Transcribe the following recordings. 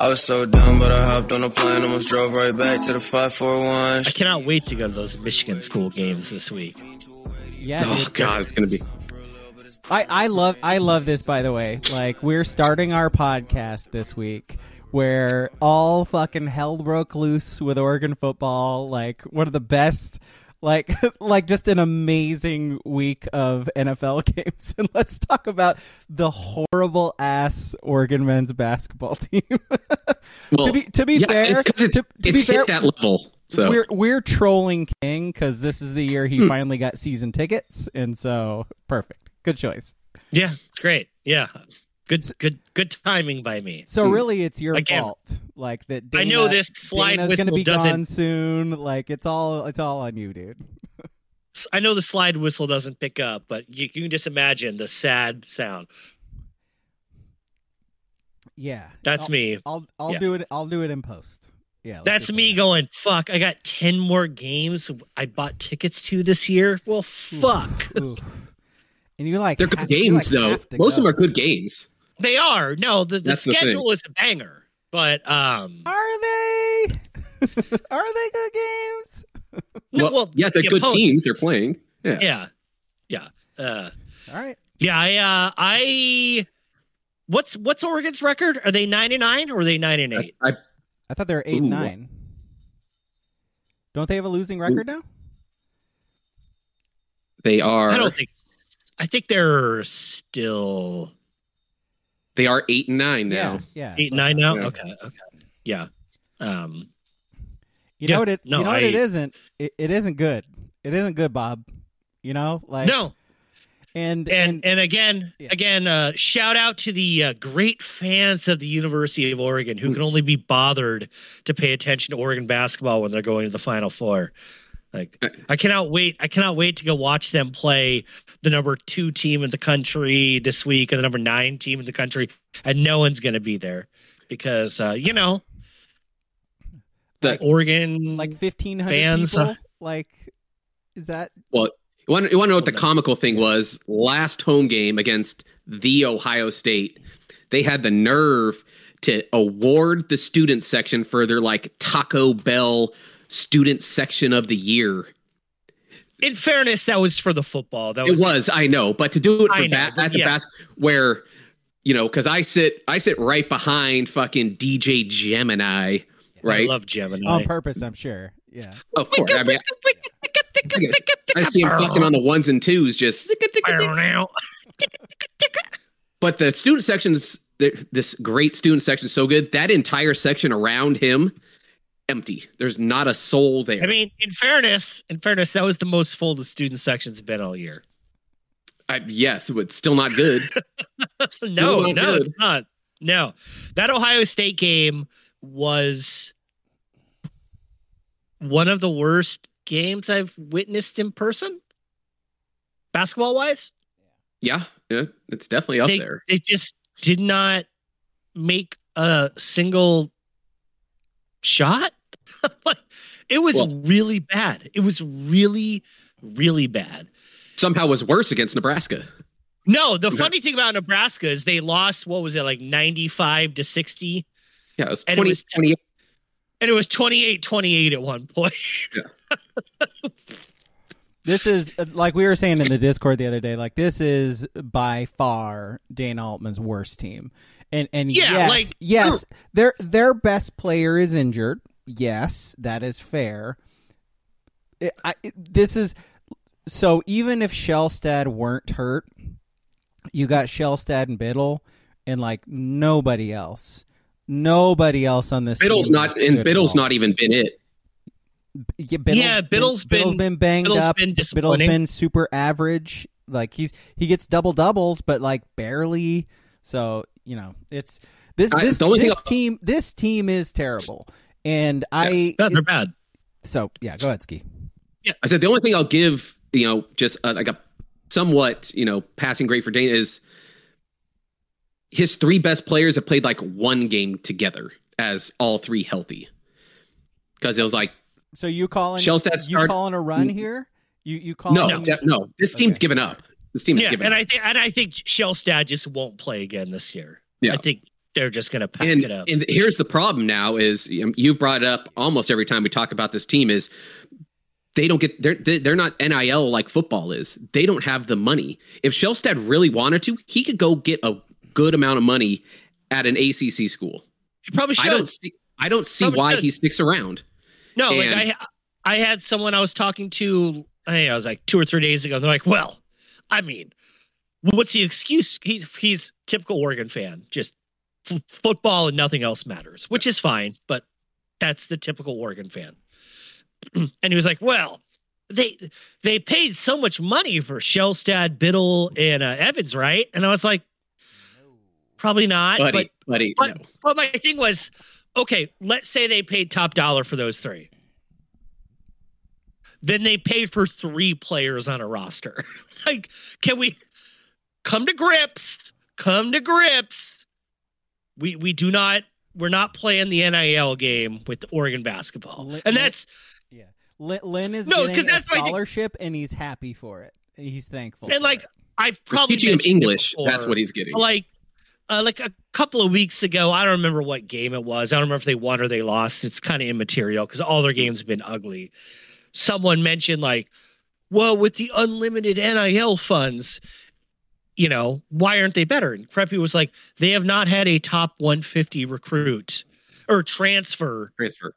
I was so dumb, but I hopped on a plane, almost drove right back to the 541. I cannot wait to go to those Michigan school games this week. Yeah. Oh God, it's gonna be. I love this, by the way. Like, we're starting our podcast this week where all fucking hell broke loose with Oregon football. Like, one of the best, like just an amazing week of NFL games. And let's talk about the horrible ass Oregon men's basketball team. Well, to be fair, it's hit that level. So we're trolling King because this is the year he finally got season tickets, and so perfect. Good choice. Yeah, it's great. Yeah, good timing by me. So really, it's your fault. Like that. Dana, I know this slide Dana's whistle gonna be doesn't. gone soon. Like it's all on you, dude. I know the slide whistle doesn't pick up, but you can just imagine the sad sound. Yeah, that's me. I'll do it. I'll do it in post. Yeah, that's me going. Fuck! I got 10 more games I bought tickets to this year. Well, fuck. Oof. And you like they're good games though. Most of them are good games. They are. No, the schedule is a banger. But are they? Are they good games? No, well, yeah, they're good teams. They're playing. Yeah. All right. Yeah, I what's Oregon's record? Are they 9-9 or are they 9-8? I thought they were 8-9. Don't they have a losing record now? They are. I don't think. I think they're still. They are 8-9 now. Yeah. 8-9 now. Yeah. Okay. Yeah. You know what it? No, you know what it isn't. It isn't good. It isn't good, Bob. You know, like no. And again, shout out to the great fans of the University of Oregon who can only be bothered to pay attention to Oregon basketball when they're going to the Final Four. Like, I cannot wait. I cannot wait to go watch them play the number 2 team in the country this week and the number 9 team in the country, and no one's going to be there because the Oregon like 1,500 fans. People? Like, is that? Well, you want to know what the comical thing was? Last home game against the Ohio State, they had the nerve to award the student section for their like Taco Bell student section of the year. In fairness, that was for the football. It was, I know, but to do it for at the basket, where because I sit right behind fucking DJ Gemini, right? I love Gemini on purpose. I'm sure. Yeah, of course. I mean, I see him fucking on the ones and twos, just. But the student section's this great student section, so good. That entire section around him. Empty. There's not a soul there. I mean, in fairness, that was the most full the student section's been all year. Yes, but still not good. No, it's not. No, that Ohio State game was one of the worst games I've witnessed in person, basketball wise. Yeah, it's definitely up there. They just did not make a single shot. It was really bad. It was really, really bad. Somehow was worse against Nebraska. No, the funny thing about Nebraska is they lost, what was it, like 95-60? Yeah, it was 28. And it was 28-28 at one point. Yeah. This is, like we were saying in the Discord the other day, like this is by far Dana Altman's worst team. And yes, their best player is injured. Yes, that is fair. This is so even if Shellstad weren't hurt, you got Shellstad and Biddle, and like nobody else on this. Biddle's not even been it. Biddle's been banged up. Biddle's been super average. Like he gets double doubles, but like barely. So it's this team is terrible. And they're bad. So yeah, go ahead, Ski. Yeah, I said the only thing I'll give, just like a somewhat, passing grade for Dana is his 3 best players have played like one game together as all 3 healthy. Because it was like, so you calling a run here? You call no. This team's given up. This team's given up. I think Shellstad just won't play again this year. Yeah. I think they're just going to pack it up. And here's the problem now is you brought it up almost every time we talk about this team is they don't get they're not NIL like football is. They don't have the money. If Shellstad really wanted to, he could go get a good amount of money at an ACC school. He probably should. I don't see why he sticks around. No, like I had someone I was talking to, I was like 2 or 3 days ago. They're like, well, I mean, what's the excuse? He's typical Oregon fan, just football and nothing else matters, which is fine, but that's the typical Oregon fan. And he was like, well, they paid so much money for Shellstad, Biddle, and Evans, right? And I was like, probably not. Buddy, no. But my thing was, okay, let's say they paid top dollar for those 3. Then they paid for 3 players on a roster. Like, can we come to grips? Come to grips. We're not playing the NIL game with Oregon basketball. And that's Lynn is getting a scholarship and he's happy for it. He's thankful. And like, I've probably teaching him English. That's what he's getting. Like a couple of weeks ago, I don't remember what game it was. I don't remember if they won or they lost. It's kind of immaterial because all their games have been ugly. Someone mentioned like, well, with the unlimited NIL funds, why aren't they better? And Preppy was like, they have not had a top 150 recruit or transfer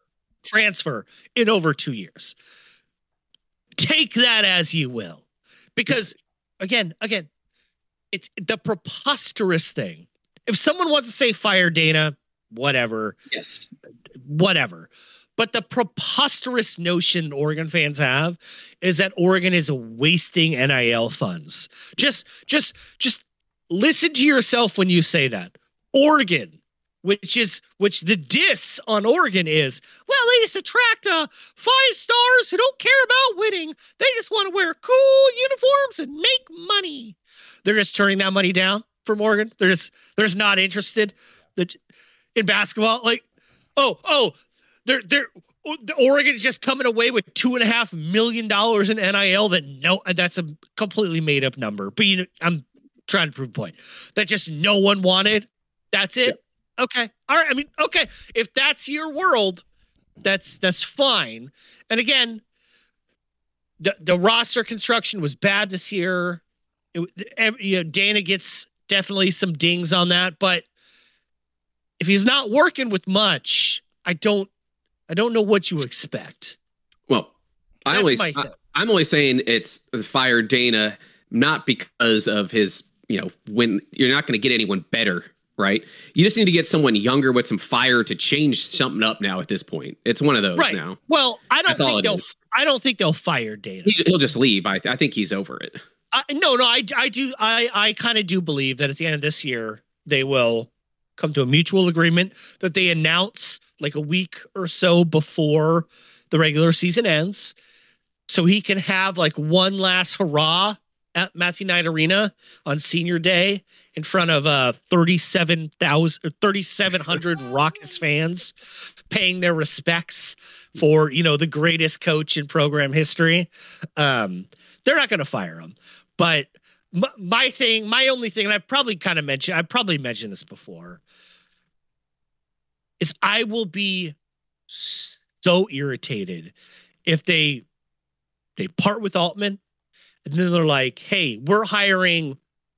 in over 2 years. Take that as you will. Because again, it's the preposterous thing. If someone wants to say fire Dana, whatever. Yes. Whatever. But the preposterous notion Oregon fans have is that Oregon is wasting NIL funds. Just listen to yourself when you say that. Oregon, which the diss on Oregon is, well, they just attract 5 stars who don't care about winning. They just want to wear cool uniforms and make money. They're just turning that money down from Oregon. They're just not interested in basketball. Like, Oregon's just coming away with $2.5 million in NIL that's a completely made up number. But I'm trying to prove a point that just no one wanted. That's it. Yep. Okay. All right. I mean, okay. If that's your world, that's fine. And again, the roster construction was bad this year. Dana gets definitely some dings on that, but if he's not working with much, I don't know what you expect. Well, I'm only saying it's fire Dana, not because of his, when you're not going to get anyone better, right? You just need to get someone younger with some fire to change something up now at this point. It's one of those now. Well, I don't think they'll fire Dana. He'll just leave. I think he's over it. No, I do. I kind of do believe that at the end of this year, they will come to a mutual agreement that they announce like a week or so before the regular season ends. So he can have like one last hurrah at Matthew Knight Arena on senior day in front of 3,700 raucous fans paying their respects for, the greatest coach in program history. They're not going to fire him. But my only thing, and I've probably mentioned this before, is I will be so irritated if they part with Altman and then they're like, hey, we're hiring,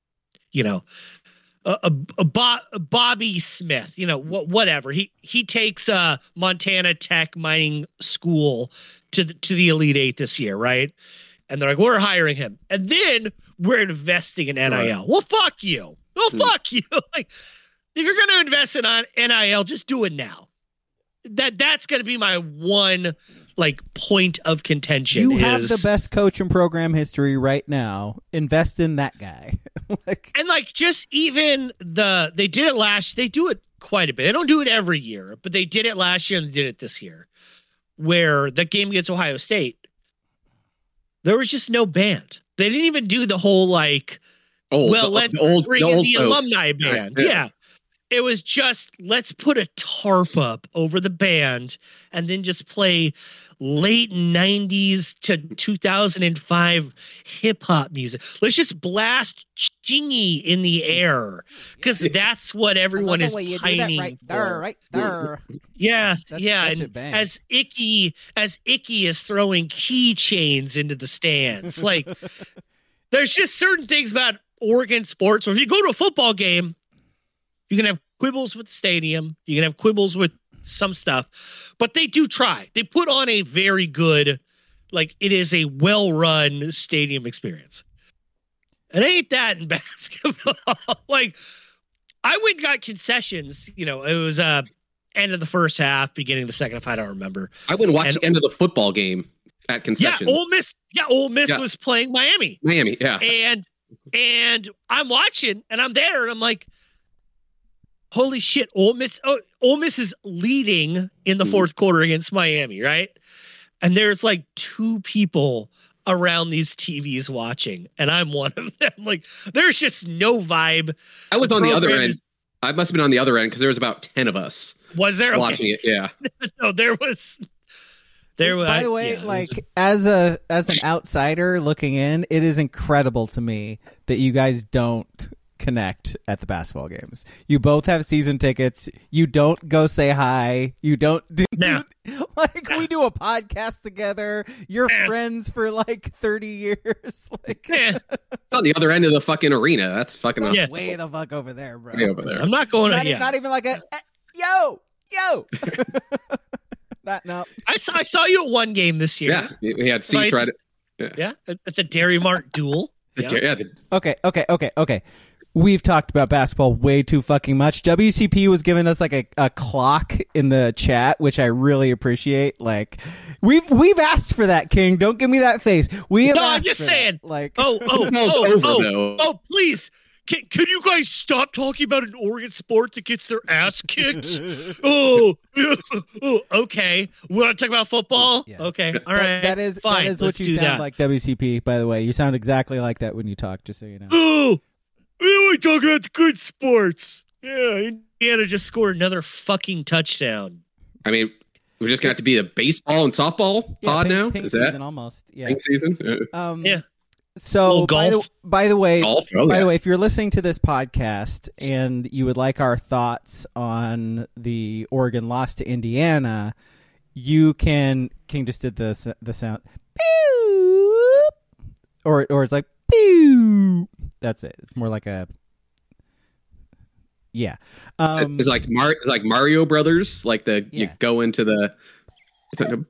a Bobby Smith, whatever. He takes Montana Tech mining school to the Elite Eight this year, right? And they're like, we're hiring him. And then we're investing in NIL. Right. Well, fuck you. Fuck you. Like, if you're going to invest in NIL, just do it now. That's going to be my one point of contention. You have the best coach in program history right now. Invest in that guy. Just even they did it last. They do it quite a bit. They don't do it every year, but they did it last year and they did it this year, where the game against Ohio State, there was just no band. They didn't even do the whole let's bring in the alumni band. Yeah. It was just, let's put a tarp up over the band and then just play late 90s to 2005 hip hop music. Let's just blast stingy in the air because that's what everyone is pining right there, right there. Yeah, That's and as icky as throwing keychains into the stands. Like, there's just certain things about Oregon sports. Or if you go to a football game, you can have quibbles with the stadium, you can have quibbles with some stuff, but they do try. They put on a very good, like, it is a well-run stadium experience. It ain't that in basketball. Like, I went and got concessions. You know, it was end of the first half, beginning of the second half. I don't remember. I went and watched the end of the football game at concessions. Yeah, Ole Miss was playing Miami. Yeah. And I'm watching, and I'm there, and I'm like, holy shit, Ole Miss is leading in the fourth quarter against Miami, right? And there's like two people around these TVs watching, and I'm one of them. Like, there's just no vibe. I was on the other end. I must have been on the other end because there was about 10 of us. Was there? Watching it, yeah. No, there was. By the way, as an outsider looking in, it is incredible to me that you guys don't connect at the basketball games. You both have season tickets. You don't go say hi. You don't do we do a podcast together. You're friends for like 30 years. Like, it's on the other end of the fucking arena. That's fucking way the fuck over there, bro. Way over there. I'm not going. Not even like a yo. No. I saw you at one game this year. Yeah, we had seats right. At the Dairy Mart duel. Okay. We've talked about basketball way too fucking much. WCP was giving us like a clock in the chat, which I really appreciate. Like, we've asked for that, King. Don't give me that face. I'm just saying. That. Like, please. Can you guys stop talking about an Oregon sport that gets their ass kicked? Okay. We want to talk about football? Yeah. Okay. All right. That is fine. That is what you sound like, WCP, by the way. You sound exactly like that when you talk, just so you know. We talk about the good sports. Yeah, Indiana just scored another fucking touchdown. I mean, we're just going to have to be a baseball and softball pod now? Pink season almost. Yeah. Pink season? Yeah. So, by the way, if you're listening to this podcast and you would like our thoughts on the Oregon loss to Indiana, you can. King just did the sound, or it's like pew. That's it. It's more like a it's like Mario Brothers. Like you go into the. It's like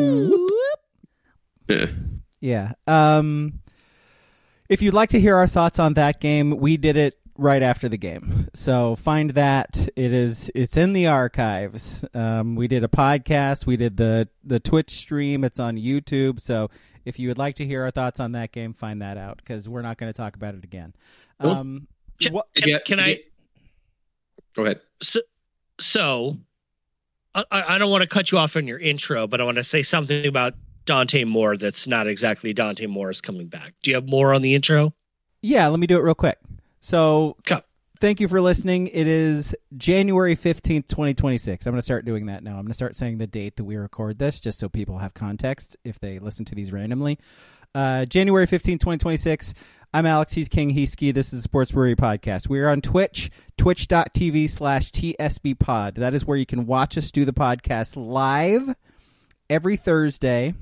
a yeah. If you'd like to hear our thoughts on that game, we did it right after the game. So find that. It's in the archives. We did a podcast. We did the Twitch stream. It's on YouTube. So if you would like to hear our thoughts on that game, find that out because we're not going to talk about it again. Can I? Go ahead. So I don't want to cut you off in your intro, but I want to say something about Dante Moore that's not exactly Dante Morris coming back. Do you have more on the intro? Yeah, let me do it real quick. So thank you for listening. It is January 15th, 2026. I'm going to start doing that now. I'm going to start saying the date that we record this just so people have context if they listen to these randomly. January 15th, 2026. I'm Alex. He's King. He's Ski. This is the Sports Brewery Podcast. We are on Twitch, twitch.tv/TSBpod. That is where you can watch us do the podcast live every Thursday.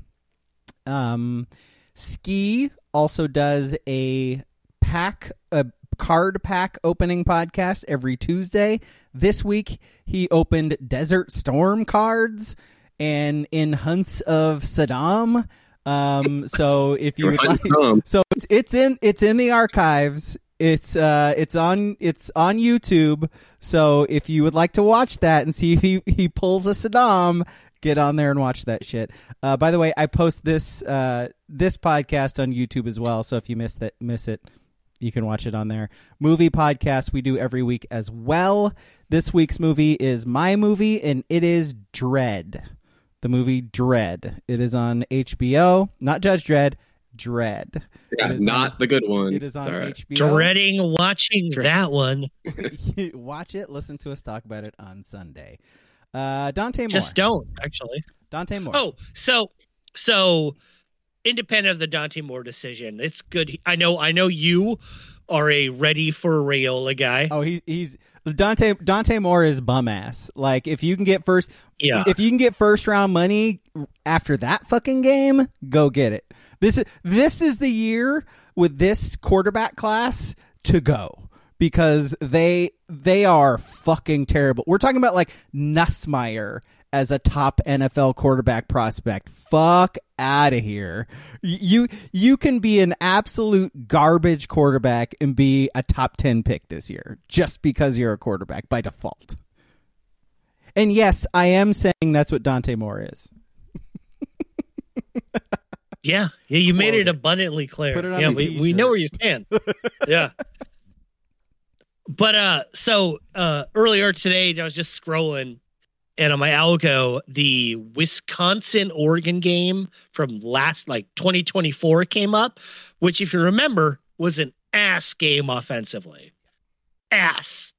Ski also does a card pack opening podcast every Tuesday. This week he opened Desert Storm cards and in Hunts of Saddam. So if you would like, so it's in the archives. It's on YouTube. So if you would like to watch that and see if he pulls a Saddam, get on there and watch that shit. By the way, I post this podcast on YouTube as well. So if you miss it, you can watch it on there. Movie podcast we do every week as well. This week's movie is my movie, and it is Dredd. The movie Dredd. It is on HBO. Not Judge Dredd. Dredd. Yeah, not the good one. It is on HBO. Dreading watching that one. Watch it. Listen to us talk about it on Sunday. Dante Moore. Just don't, actually. Dante Moore. Oh, so independent of the Dante Moore decision, it's good. I know you are a ready for Raiola guy. Oh, he's Dante Moore is bum ass. Like if you can get first round money after that fucking game, go get it. This is the year with this quarterback class to go, because they are fucking terrible. We're talking about like Nussmeier as a top NFL quarterback prospect. Fuck out of here. You can be an absolute garbage quarterback and be a top 10 pick this year just because you're a quarterback by default. And yes, I am saying that's what Dante Moore is. Yeah, you made it abundantly clear. Put it on yeah, a we know where you stand. Yeah. But so earlier today, I was just scrolling, and on my algo, the Wisconsin-Oregon game from last 2024 came up, which, if you remember, was an ass game offensively. Ass.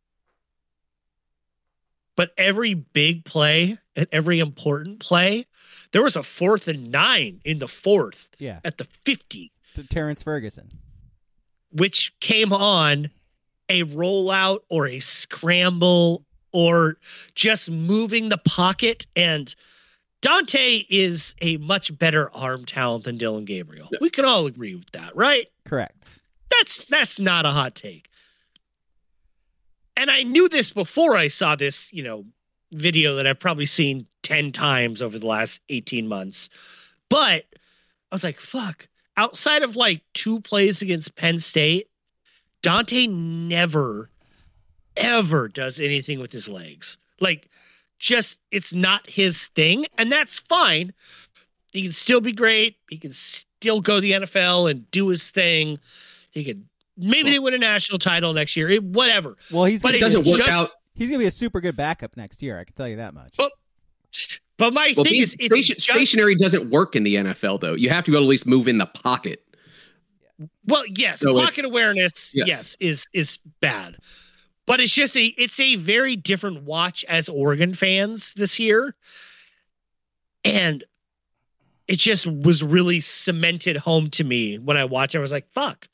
But every big play and every important play, there was a 4th and 9 in the 4th at the 50. To Terrence Ferguson. Which came on a rollout or a scramble or just moving the pocket. And Dante is a much better arm talent than Dillon Gabriel. We can all agree with that, right? Correct. That's not a hot take. And I knew this before I saw this, video that I've probably seen 10 times over the last 18 months. But I was like, fuck. Outside of 2 plays against Penn State, Dante never, ever does anything with his legs. It's not his thing. And that's fine. He can still be great. He can still go to the NFL and do his thing. He could, maybe they win a national title next year. Whatever. Well, He's going to be a super good backup next year. I can tell you that much. But my thing is, stationary doesn't work in the NFL, though. You have to be able to at least move in the pocket. Well, yes, so pocket awareness, yes, is bad. But it's a very different watch as Oregon fans this year. And it just was really cemented home to me when I watched it. I was like, fuck.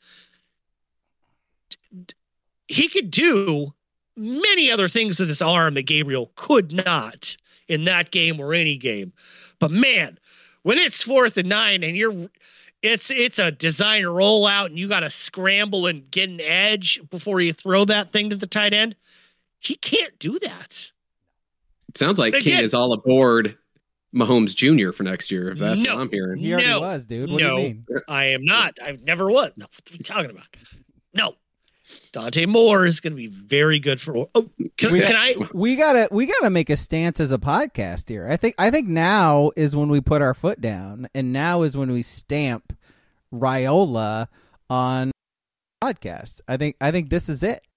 He could do many other things with his arm that Gabriel could not in that game or any game. But man, when it's 4th and 9 and it's a design rollout and you got to scramble and get an edge before you throw that thing to the tight end, he can't do that. It sounds like King is all aboard Mahomes Jr. for next year, if that's what I'm hearing. He already was, dude. What do you mean? I am not. I never was. No, what are we talking about? No. Dante Moore is going to be very good for. Oh, We gotta make a stance as a podcast here. I think now is when we put our foot down, and now is when we stamp Raiola on podcast. I think this is it.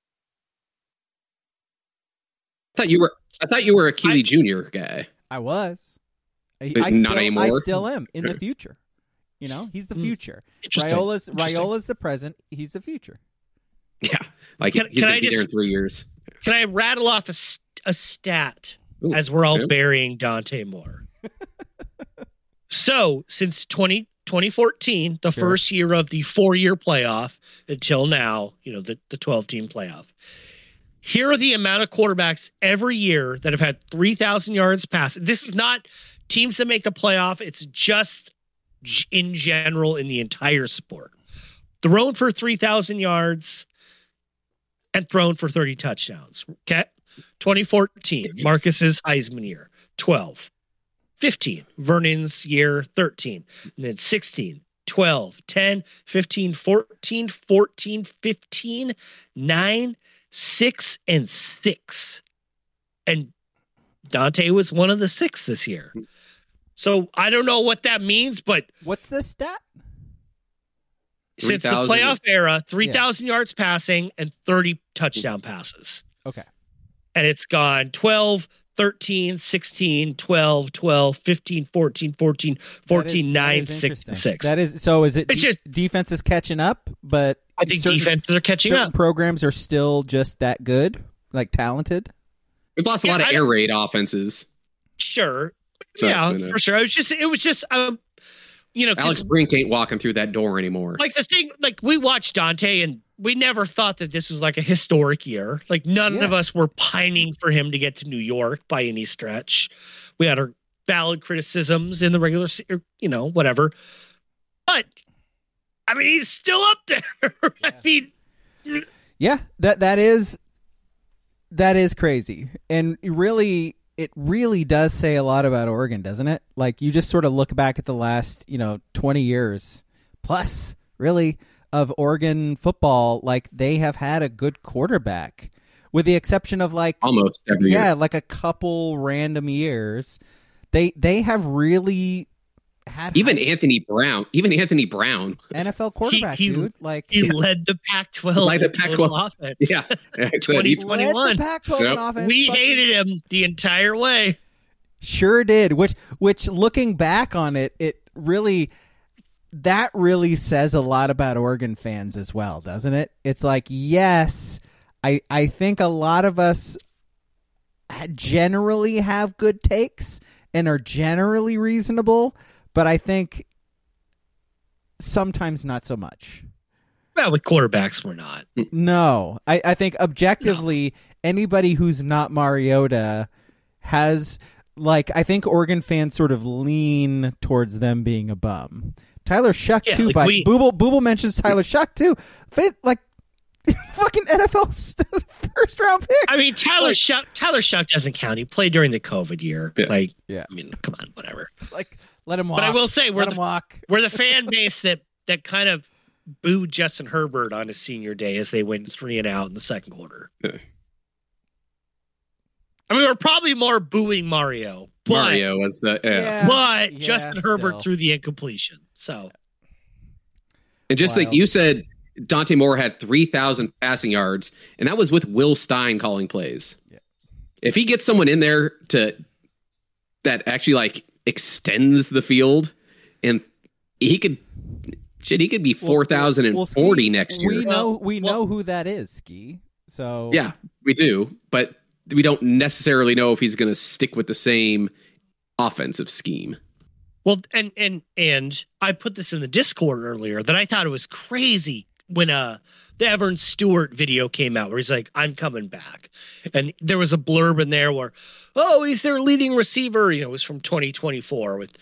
I thought you were a Keely Jr. guy. I was. Not anymore. I still am in the future. He's the future. Raiola's the present. He's the future. Yeah, he's going to be there in 3 years. Can I rattle off a stat as we're all burying Dante Moore? So, since 2014, the first year of the 4-year playoff until now, the 12-team playoff, here are the amount of quarterbacks every year that have had 3,000 yards passing. This is not teams that make the playoff. It's just in general in the entire sport. Thrown for 3,000 yards and thrown for 30 touchdowns. Okay. 2014, Marcus's Heisman year, 12. 15, Vernon's year, 13. And then 16, 12, 10, 15, 14, 14, 15, 9, 6, and 6. And Dante was one of the 6 this year. So I don't know what that means, but what's the stat? Since the playoff era, 3,000 yards passing and 30 touchdown passes. Okay. And it's gone 12, 13, 16, 12, 12, 15, 14, 14, 14, 9, 6, 6. That is, so is it just defense is catching up, but I think defenses are catching up. Programs are still just that good, talented. We've lost a lot of air raid offenses. Sure. So for sure. It was just Alex Brink ain't walking through that door anymore. The thing, we watched Dante and we never thought that this was like a historic year. Like none of us were pining for him to get to New York by any stretch. We had our valid criticisms in the regular, whatever. But I mean, he's still up there. I mean, that is crazy, and it really does say a lot about Oregon, doesn't it? Like you just sort of look back at the last 20 years plus, really, of Oregon football. Like they have had a good quarterback, with the exception of like almost every year. Like a couple random years. They have really had Anthony Brown, NFL quarterback, dude. Like he led the Pac-12, like the Pac-12 offense. Yeah, 2021. Led the Pac-12 in offense. We hated him the entire way. Sure did. Which looking back on it, that really says a lot about Oregon fans as well, doesn't it? It's like, yes, I think a lot of us generally have good takes and are generally reasonable, but I think sometimes not so much. Well, with quarterbacks, we're not. No. I think objectively, anybody who's not Mariota has, like, I think Oregon fans sort of lean towards them being a bum. Tyler Shuck, too. Like Booble mentions Tyler Shuck, too. Like, fucking NFL first round pick. I mean, Tyler Shuck doesn't count. He played during the COVID year. Yeah. I mean, come on, whatever. It's like, let him walk. But I will say we're the fan base that kind of booed Justin Herbert on his senior day as they went 3-and-out in the second quarter. Yeah. I mean, we're probably more booing Mario. But, Mario was but Justin Herbert threw the incompletion. So, and just like you said, Dante Moore had 3,000 passing yards, and that was with Will Stein calling plays. Yeah. If he gets someone in there that actually like extends the field, and he could be 4,040 next year. We know who that is, Ski. So yeah, we do, but we don't necessarily know if he's going to stick with the same offensive scheme. Well, and I put this in the Discord earlier that I thought it was crazy when the Everett Stewart video came out where he's like, I'm coming back. And there was a blurb in there where, he's their leading receiver. It was from 2024 with,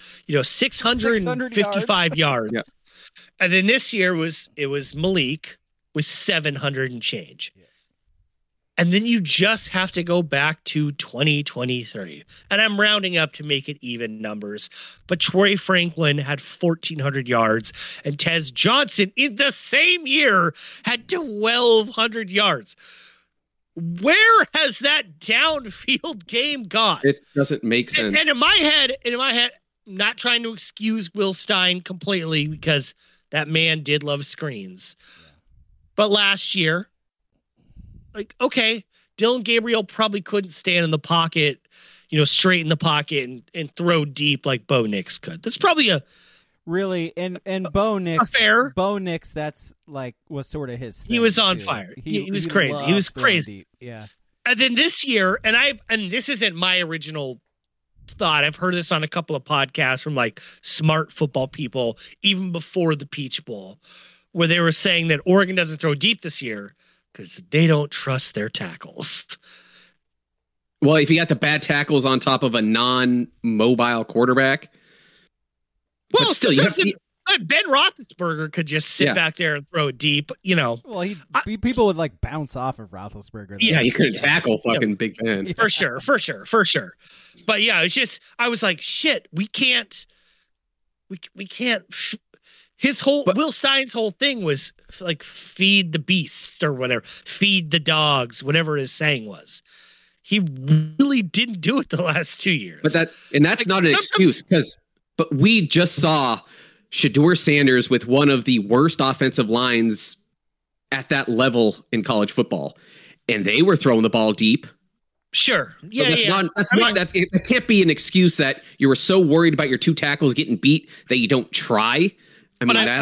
655 yards. Yeah. And then this year it was Malik with 700 and change. Yeah. And then you just have to go back to 2023. And I'm rounding up to make it even numbers. But Troy Franklin had 1,400 yards. And Tez Johnson in the same year had 1,200 yards. Where has that downfield game gone? It doesn't make sense. And in my head, I'm not trying to excuse Will Stein completely because that man did love screens. Yeah. But last year, like, okay, Dylan Gabriel probably couldn't stand in the pocket, straight in the pocket and throw deep like Bo Nix could. That's probably really and Bo Nix. Fair. Bo Nix, that's like was sort of his thing. He was on fire. He was crazy. He was crazy. Deep. Yeah. And then this year, and this isn't my original thought. I've heard this on a couple of podcasts from like smart football people, even before the Peach Bowl, where they were saying that Oregon doesn't throw deep this year because they don't trust their tackles. Well, if you got the bad tackles on top of a non-mobile quarterback, well, still, Ben Roethlisberger could just sit back there and throw it deep. Well, people would like bounce off of Roethlisberger. Yeah, you couldn't tackle fucking Big Ben. Yeah. For sure. But yeah, it's just I was like, shit, we can't. Will Stein's whole thing was like feed the beasts or whatever, feed the dogs, whatever his saying was. He really didn't do it the last 2 years. But that's not an excuse but we just saw Shedeur Sanders with one of the worst offensive lines at that level in college football, and they were throwing the ball deep. Sure. Yeah. That can't be an excuse that you were so worried about your two tackles getting beat that you don't try. I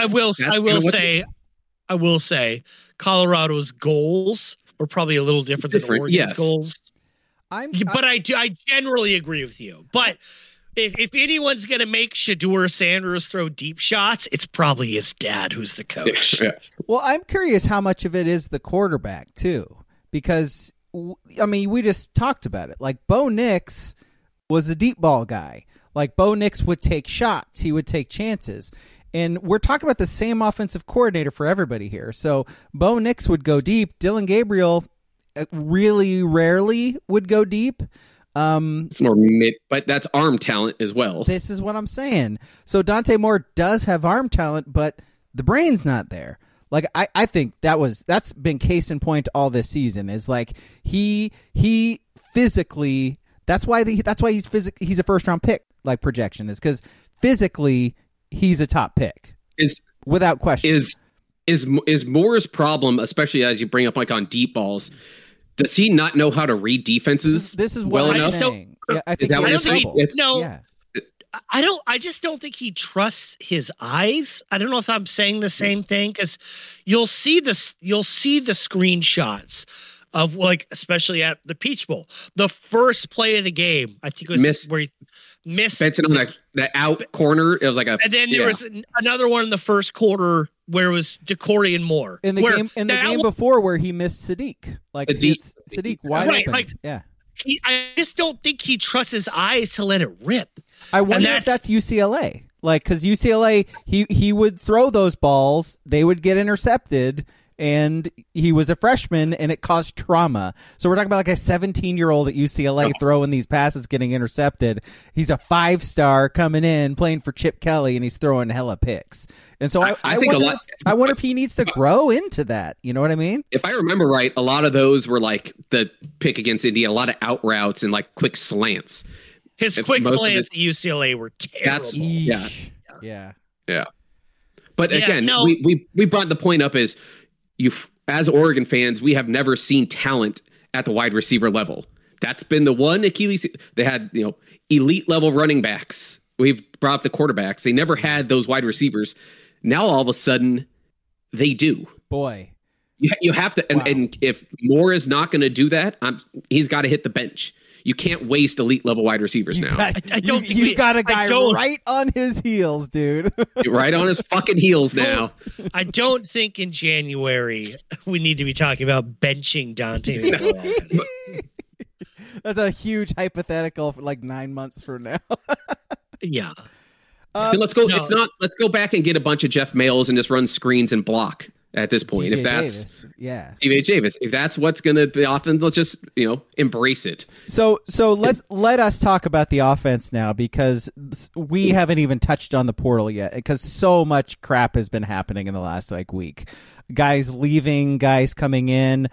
will say Colorado's goals were probably a little different than Oregon's goals. I generally agree with you, but if anyone's going to make Shedeur Sanders throw deep shots, it's probably his dad who's the coach. Yeah. Well, I'm curious how much of it is the quarterback, too, because, I mean, we just talked about it. Like, Bo Nix was a deep ball guy. Like, Bo Nix would take shots. He would take chances. And we're talking about the same offensive coordinator for everybody here. So Bo Nix would go deep. Dillon Gabriel really rarely would go deep. It's more mid, but that's arm talent as well. This is what I'm saying. So Dante Moore does have arm talent, but the brain's not there. Like I think that's been case in point all this season. Is like he physically. That's why he's a first round pick. Like projection is because physically he's a top pick. Is without question. Is Moore's problem, especially as you bring up like on deep balls. Does he not know how to read defenses? This is what I'm saying. Yeah, I think I just don't think he trusts his eyes. I don't know if I'm saying the same thing because you'll see the screenshots of like, especially at the Peach Bowl, the first play of the game. I think it was where he missed Benson on that out corner. It was like and then there was another one in the first quarter where it was Decorian Moore in the game before where he missed Sadiq. Like Sadiq wide open. Like, yeah. I just don't think he trusts his eyes to let it rip. I wonder if that's UCLA. Like, because UCLA, he would throw those balls, they would get intercepted, and he was a freshman, and it caused trauma. So we're talking about like a 17-year-old at UCLA throwing these passes, getting intercepted. He's a 5-star coming in, playing for Chip Kelly, and he's throwing hella picks. And so I wonder if he needs to grow into that. You know what I mean? If I remember right, a lot of those were like the pick against Indiana, a lot of out routes and like quick slants. His quick slants at UCLA were terrible. Yeah. But again, we brought the point up is as Oregon fans, we have never seen talent at the wide receiver level. That's been the one Achilles. They had elite level running backs. We've brought up the quarterbacks. They never had those wide receivers. Now all of a sudden, they do. Boy, you have to. And if Moore is not going to do that, he's got to hit the bench. You can't waste elite level wide receivers now. You got a guy right on his heels, dude. Right on his fucking heels now. I don't think in January we need to be talking about benching Dante. That's a huge hypothetical for like 9 months from now. Yeah. Let's go. If not, let's go back and get a bunch of Jeff Mails and just run screens and block at this point. DJ if that's Davis. Yeah, DJ Davis, if that's what's going to be offense, let's just embrace it. So let us talk about the offense now because we haven't even touched on the portal yet because so much crap has been happening in the last week. Guys leaving, guys coming in.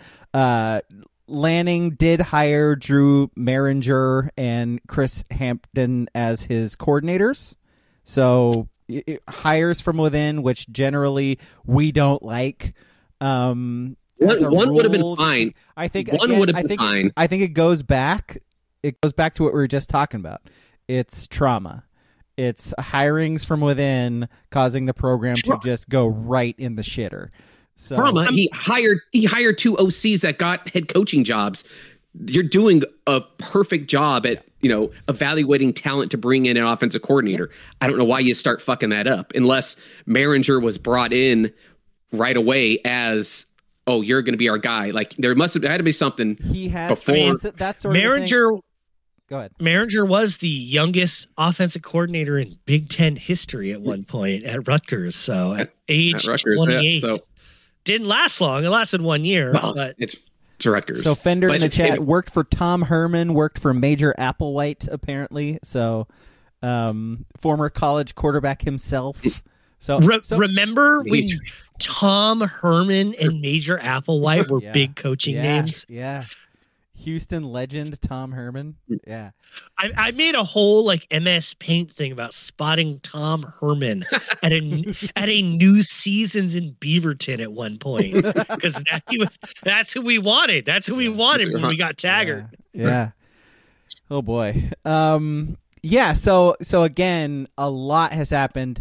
Lanning did hire Drew Maringer and Chris Hampton as his coordinators. So hires from within, which generally we don't like. One would have been fine. I think one would have been fine. I think it goes back. It goes back to what we were just talking about. It's trauma. It's hirings from within causing the program to just go right in the shitter. So trauma. He hired 2 OCs that got head coaching jobs. You're doing a perfect job at evaluating talent to bring in an offensive coordinator. Yeah. I don't know why you start fucking that up unless Maringer was brought in right away as you're going to be our guy. Like there had to be something he had before. That sort Maringer. Of thing. Go ahead. Maringer was the youngest offensive coordinator in Big Ten history at one point at Rutgers. So at age 28, didn't last long. It lasted 1 year. Well, but it's Rutgers. So Fender in the chat worked for Tom Herman, worked for Major Applewhite, apparently. So former college quarterback himself. So remember when Tom Herman and Major Applewhite were big coaching names? Yeah. Houston legend Tom Herman. Yeah. I made a whole MS Paint thing about spotting Tom Herman at a new Seasons in Beaverton at one point because that's who we wanted. That's who we wanted when we got Taggart. Yeah. Oh boy. Yeah. So again, a lot has happened.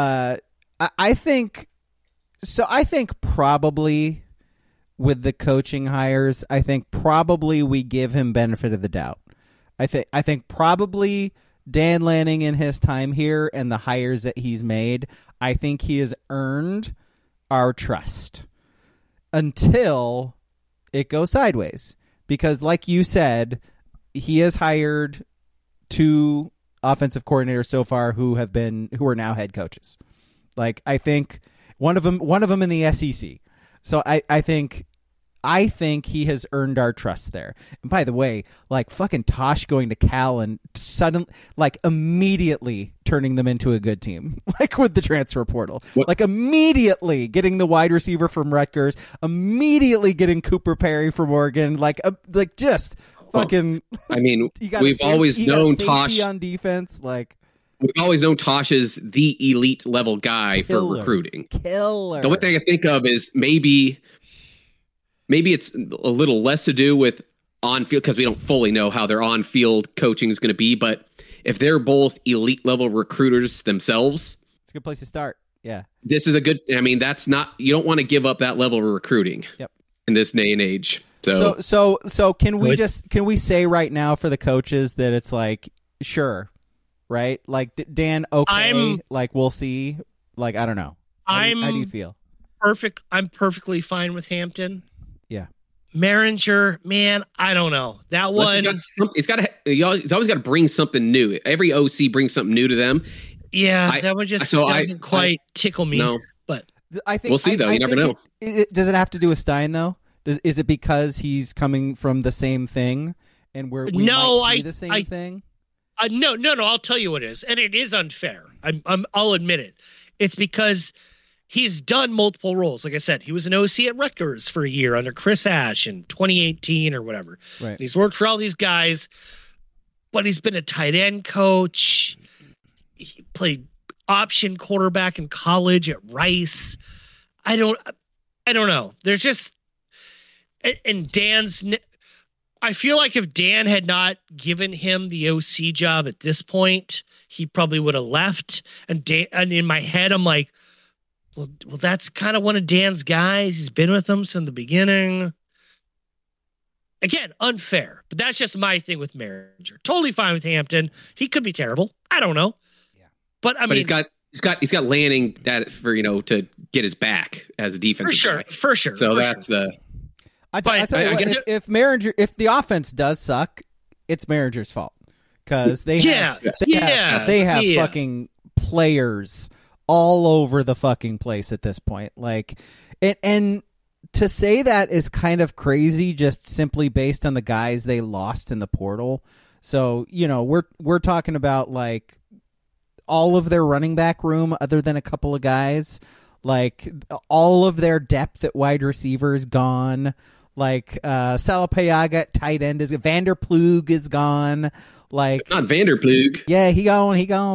I think probably. With the coaching hires, I think probably we give him benefit of the doubt. I think probably Dan Lanning in his time here and the hires that he's made, I think he has earned our trust until it goes sideways. Because like you said, he has hired 2 offensive coordinators so far who are now head coaches. Like, I think one of them in the SEC. So I think he has earned our trust there. And by the way, like fucking Tosh going to Cal and suddenly, like immediately turning them into a good team, like with the transfer portal, like immediately getting the wide receiver from Rutgers, immediately getting Cooper Perry from Oregon, like just fucking. I mean, we've always known Tosh on defense, like. We've always known Tosh is the elite level guy for recruiting. Killer. The only thing I think of is maybe it's a little less to do with on-field, because we don't fully know how their on-field coaching is going to be. But if they're both elite level recruiters themselves, it's a good place to start. Yeah, this is a good. I mean, that's not. You don't want to give up that level of recruiting. Yep. In this day and age. So can we say right now for the coaches that it's like, sure. Right? Like, Dan, okay, like, we'll see. Like, I don't know. How do you feel? I'm perfectly fine with Hampton. Yeah. Maringer, man, I don't know. That one... He's always got to bring something new. Every OC brings something new to them. Yeah, that one just doesn't quite tickle me. No. But I think we'll see, though. You never know. Does it have to do with Stein, though? Is it because he's coming from the same thing, and we might see the same thing? No. I'll tell you what it is, and it is unfair. I'll admit it. It's because he's done multiple roles. Like I said, he was an OC at Rutgers for a year under Chris Ash in 2018 or whatever. Right. And he's worked for all these guys, but he's been a tight end coach. He played option quarterback in college at Rice. I don't know. There's just, and Dan's. I feel like if Dan had not given him the OC job at this point, he probably would have left. And in my head, I'm like, well, that's kind of one of Dan's guys. He's been with them since the beginning. Again, unfair, but that's just my thing with Maringer. Totally fine with Hampton. He could be terrible. I don't know. Yeah, but I mean, he's got Lanning that for to get his back as a defensive guy. For sure. So that's the. I tell you what, if the offense does suck, it's Maringer's fault, because they have fucking players all over the fucking place at this point. Like, and to say that is kind of crazy, just simply based on the guys they lost in the portal. So we're talking about like all of their running back room, other than a couple of guys. Like all of their depth at wide receiver is gone. Like Salapayaga at tight end is Vanderplug is gone. Like not Vanderplug. Yeah, he gone.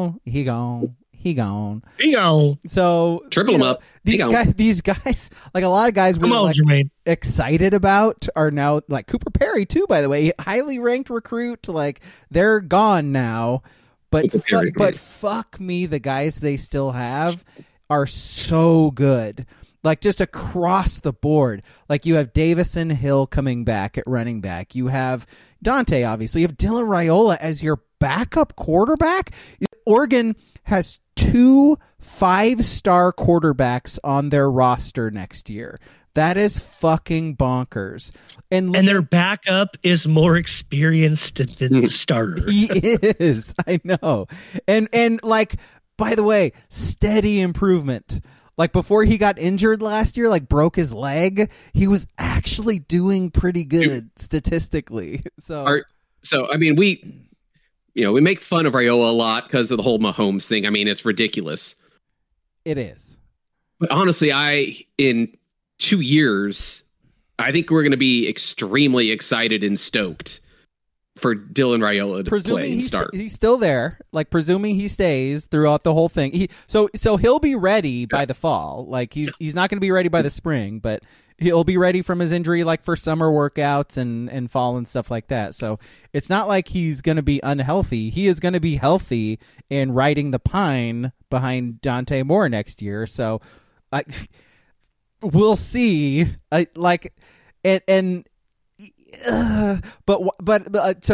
So triple him up. These guys, like a lot of guys we were like excited about are now, like Cooper Perry too, by the way, highly ranked recruit. Like they're gone now. But fuck me, the guys they still have are so good. Like just across the board. Like you have Davison Hill coming back at running back. You have Dante, obviously. You have Dylan Raiola as your backup quarterback. Oregon has 2 5-star quarterbacks on their roster next year. That is fucking bonkers. And their backup is more experienced than the starter. He is. I know. And like, by the way, steady improvement. Like before he got injured last year, like broke his leg, he was actually doing pretty good statistically. So I mean, we make fun of Raiola a lot because of the whole Mahomes thing. I mean, it's ridiculous. It is. But honestly, in 2 years, I think we're going to be extremely excited and stoked for Dylan Raiola to play and start. He's still there, like presuming he stays throughout the whole thing. So he'll be ready by the fall. Like he's not going to be ready by the spring, but he'll be ready from his injury, like for summer workouts and fall and stuff like that. So it's not like he's going to be unhealthy. He is going to be healthy and riding the pine behind Dante Moore next year. So we'll see. But to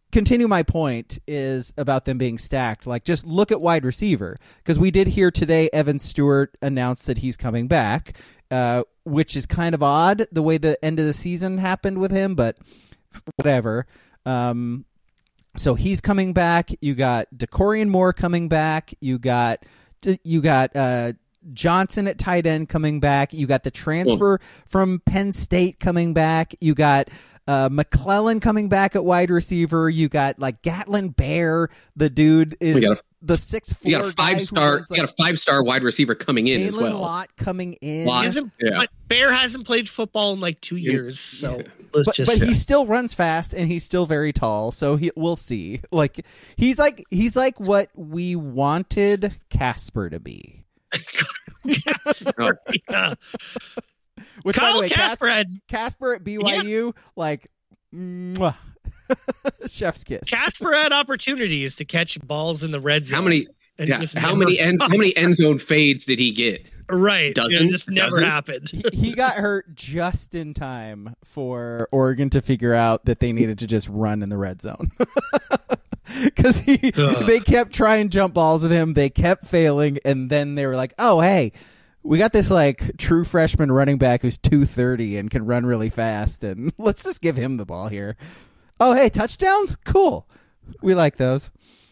continue my point is about them being stacked. Like, just look at wide receiver, because we did hear today Evan Stewart announced that he's coming back, which is kind of odd the way the end of the season happened with him, but whatever. So he's coming back. You got Decorian Moore coming back. You got Johnson at tight end coming back. You got the transfer from Penn State coming back. You got McClellan coming back at wide receiver. You got like Gatlin Bear. The dude is the 6'4". You got a 5-star. You got a 5-star wide receiver coming in as well. Lott coming in. But Bear hasn't played football in like 2 years, so. But he still runs fast and he's still very tall, so we'll see. Like he's like what we wanted Casper to be. Casper, yeah. Which, Kyle by the way, Casper at BYU, like, mwah. Chef's kiss. Casper had opportunities to catch balls in the red zone. How many end zone fades did he get? Right. Doesn't. It just never happened. He got hurt just in time for Oregon to figure out that they needed to just run in the red zone. Because they kept trying jump balls with him. They kept failing. And then they were like, oh, hey, we got this like true freshman running back who's 230 and can run really fast. And let's just give him the ball here. Oh, hey, touchdowns? Cool. We like those.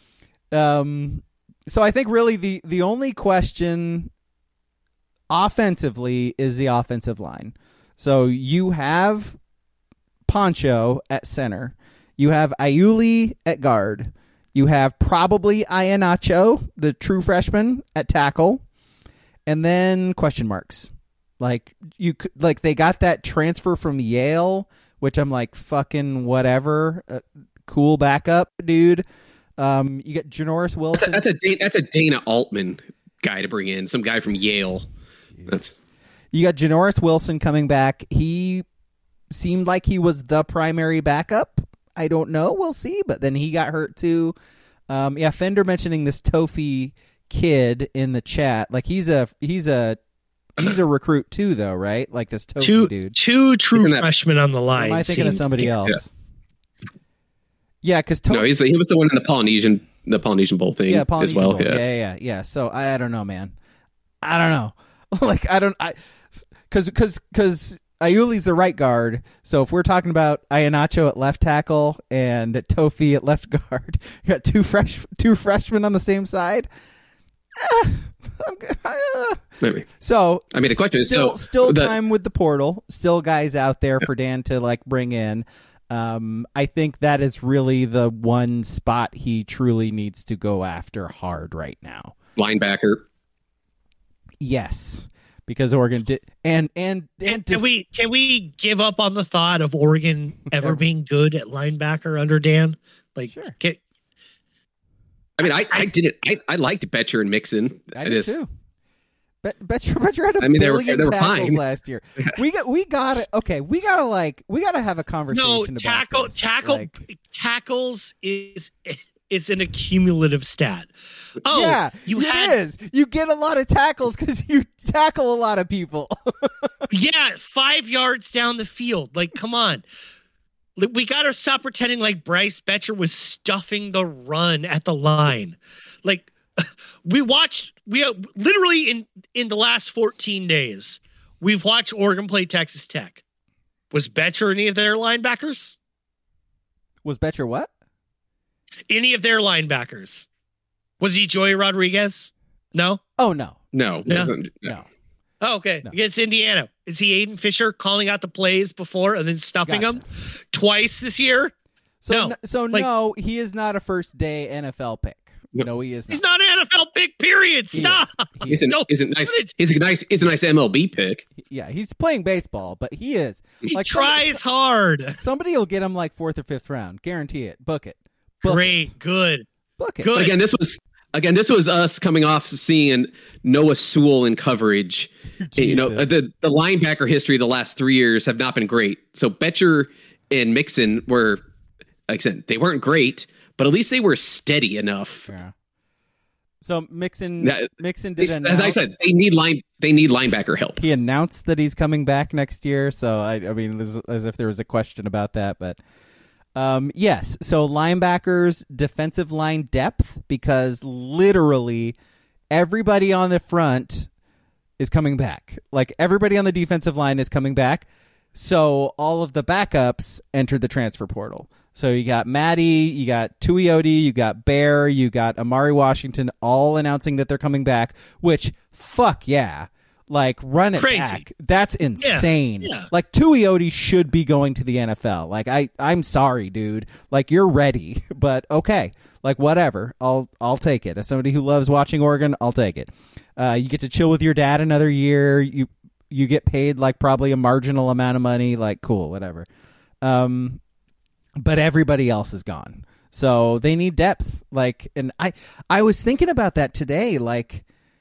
So I think really the only question offensively is the offensive line. So you have Poncho at center. You have Iuli at guard. You have probably Ihenacho, the true freshman, at tackle. And then question marks. Like they got that transfer from Yale, which I'm like, fucking whatever. Cool backup, dude. You get Janoris Wilson. That's a Dana Altman guy to bring in, some guy from Yale. You got Janoris Wilson coming back. He seemed like he was the primary backup. I don't know. We'll see. But then he got hurt too. Fender mentioning this Tofi kid in the chat. Like he's a recruit too, though, right? Like this Tofi dude. Two true freshmen on the line. Am I thinking of somebody else? Yeah, because no, he was the one in the Polynesian Bowl thing as well. Bowl. Yeah. So I don't know, man. I don't know. Because Iuli's the right guard. So if we're talking about Ihenacho at left tackle and Tofi at left guard, you got two freshmen on the same side. Maybe. So I mean, the question is still time with the portal. Still guys out there for Dan to like bring in. I think that is really the one spot he truly needs to go after hard right now. Linebacker. Yes, because Oregon did, and can we give up on the thought of Oregon ever being good at linebacker under Dan? Like, sure. I mean, I liked Betcher and Mixon. I did too. Betcher had a billion tackles fine last year. We gotta have a conversation about this. Tackles is an accumulative stat. Oh, yeah, it is. You get a lot of tackles because you tackle a lot of people. Yeah, 5 yards down the field. Like, come on. We got to stop pretending like Bryce Betcher was stuffing the run at the line. Like, we literally in the last 14 days, we've watched Oregon play Texas Tech. Was Betcher any of their linebackers? Was Betcher what? Any of their linebackers? Was he Joey Rodriguez? No? Oh, no. No. Oh, okay. No. Against Indiana. Is he Aiden Fisher calling out the plays before and then stuffing them twice this year? No, he is not a first day NFL pick. No, he is not. He's not an NFL pick, period. Stop. He's a nice MLB pick. Yeah, he's playing baseball, but he is. He tries hard. Somebody will get him like 4th or 5th round. Guarantee it. Book it. Good. Book it. Good. But this was us coming off seeing Noah Sewell in coverage. You know, the linebacker history the last 3 years have not been great. So Betcher and Mixon were, like I said, they weren't great, but at least they were steady enough. Yeah. So Mixon did announce, as I said, they need linebacker help. He announced that he's coming back next year. So I mean, as if there was a question about that, but Yes. So linebackers, defensive line depth, because literally everybody on the front is coming back. Like everybody on the defensive line is coming back. So all of the backups entered the transfer portal. So you got Maddie, you got Tuioti, you got Bear, you got Amari Washington, all announcing that they're coming back, which fuck yeah. Like, run it Crazy. back. That's insane. Yeah. Like, Tuioti should be going to the NFL. Like, I'm sorry, dude. Like, you're ready, but okay. Like, whatever. I'll take it. As somebody who loves watching Oregon, I'll take it. You get to chill with your dad another year. You get paid, like, probably a marginal amount of money. Like, cool, whatever. But everybody else is gone. So they need depth. Like, and I was thinking about that today. Like,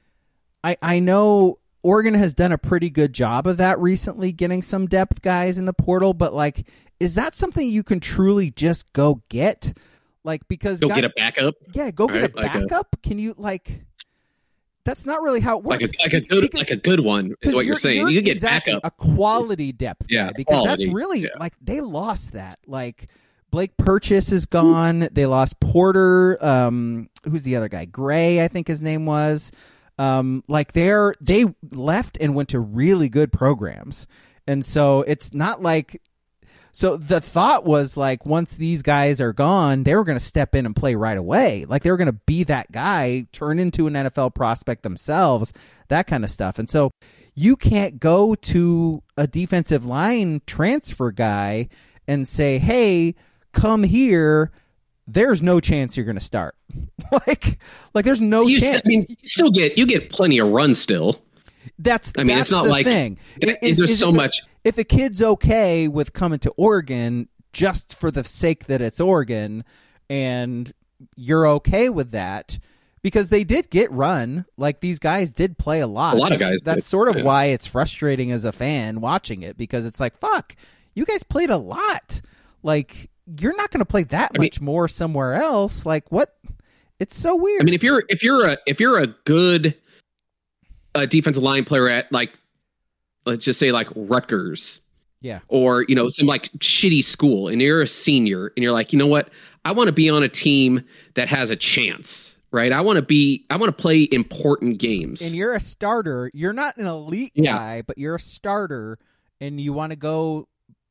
I know Oregon has done a pretty good job of that recently, getting some depth guys in the portal, but like, is that something you can truly just go get? Like, because get a backup. Yeah, go get a backup. Can you like? That's not really how it works. Like a good one is what you're saying. You can get backup, a quality depth guy, because quality, that's really like they lost that. Like Blake Purchase is gone. They lost Porter. Who's the other guy? Gray, I think his name was. Like they left and went to really good programs. And so it's not like, so the thought was like, once these guys are gone, they were going to step in and play right away. Like they were going to be that guy, turn into an NFL prospect themselves, that kind of stuff. And so you can't go to a defensive line transfer guy and say, hey, come here. There's no chance you're going to start. like there's no chance. You get plenty of run still. That's it's not the like thing. There's so much. If a kid's okay with coming to Oregon just for the sake that it's Oregon, and you're okay with that, because they did get run. Like these guys did play a lot. A lot of guys. That's sort of why it's frustrating as a fan watching it, because it's like, fuck, you guys played a lot. Like, you're not going to play that much more somewhere else. Like, what? It's so weird. I mean, if you're a good defensive line player at, like, let's just say like Rutgers, yeah, or some like shitty school, and you're a senior, and you're like, you know what? I want to be on a team that has a chance, right? I want to play important games. And you're a starter. You're not an elite guy, but you're a starter, and you want to go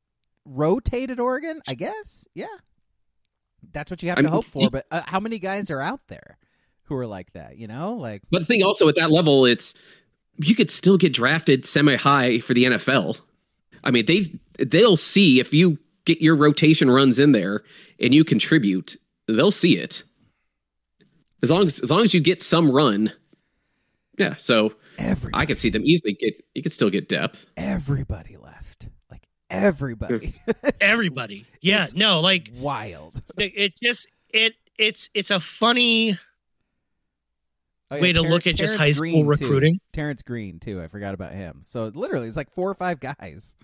rotate at Oregon, I guess. Yeah, that's what you have to hope for. But how many guys are out there who are like that? Like. But the thing also at that level, you could still get drafted semi-high for the NFL. I mean, they'll see if you get your rotation runs in there and you contribute, they'll see it. As long as you get some run, yeah. So I could see them easily you could still get depth. Everybody left. Everybody. Everybody. Yeah. No, like wild. It's a funny way to look at just high school recruiting. Terrence Green too. I forgot about him. So literally it's like 4 or 5 guys.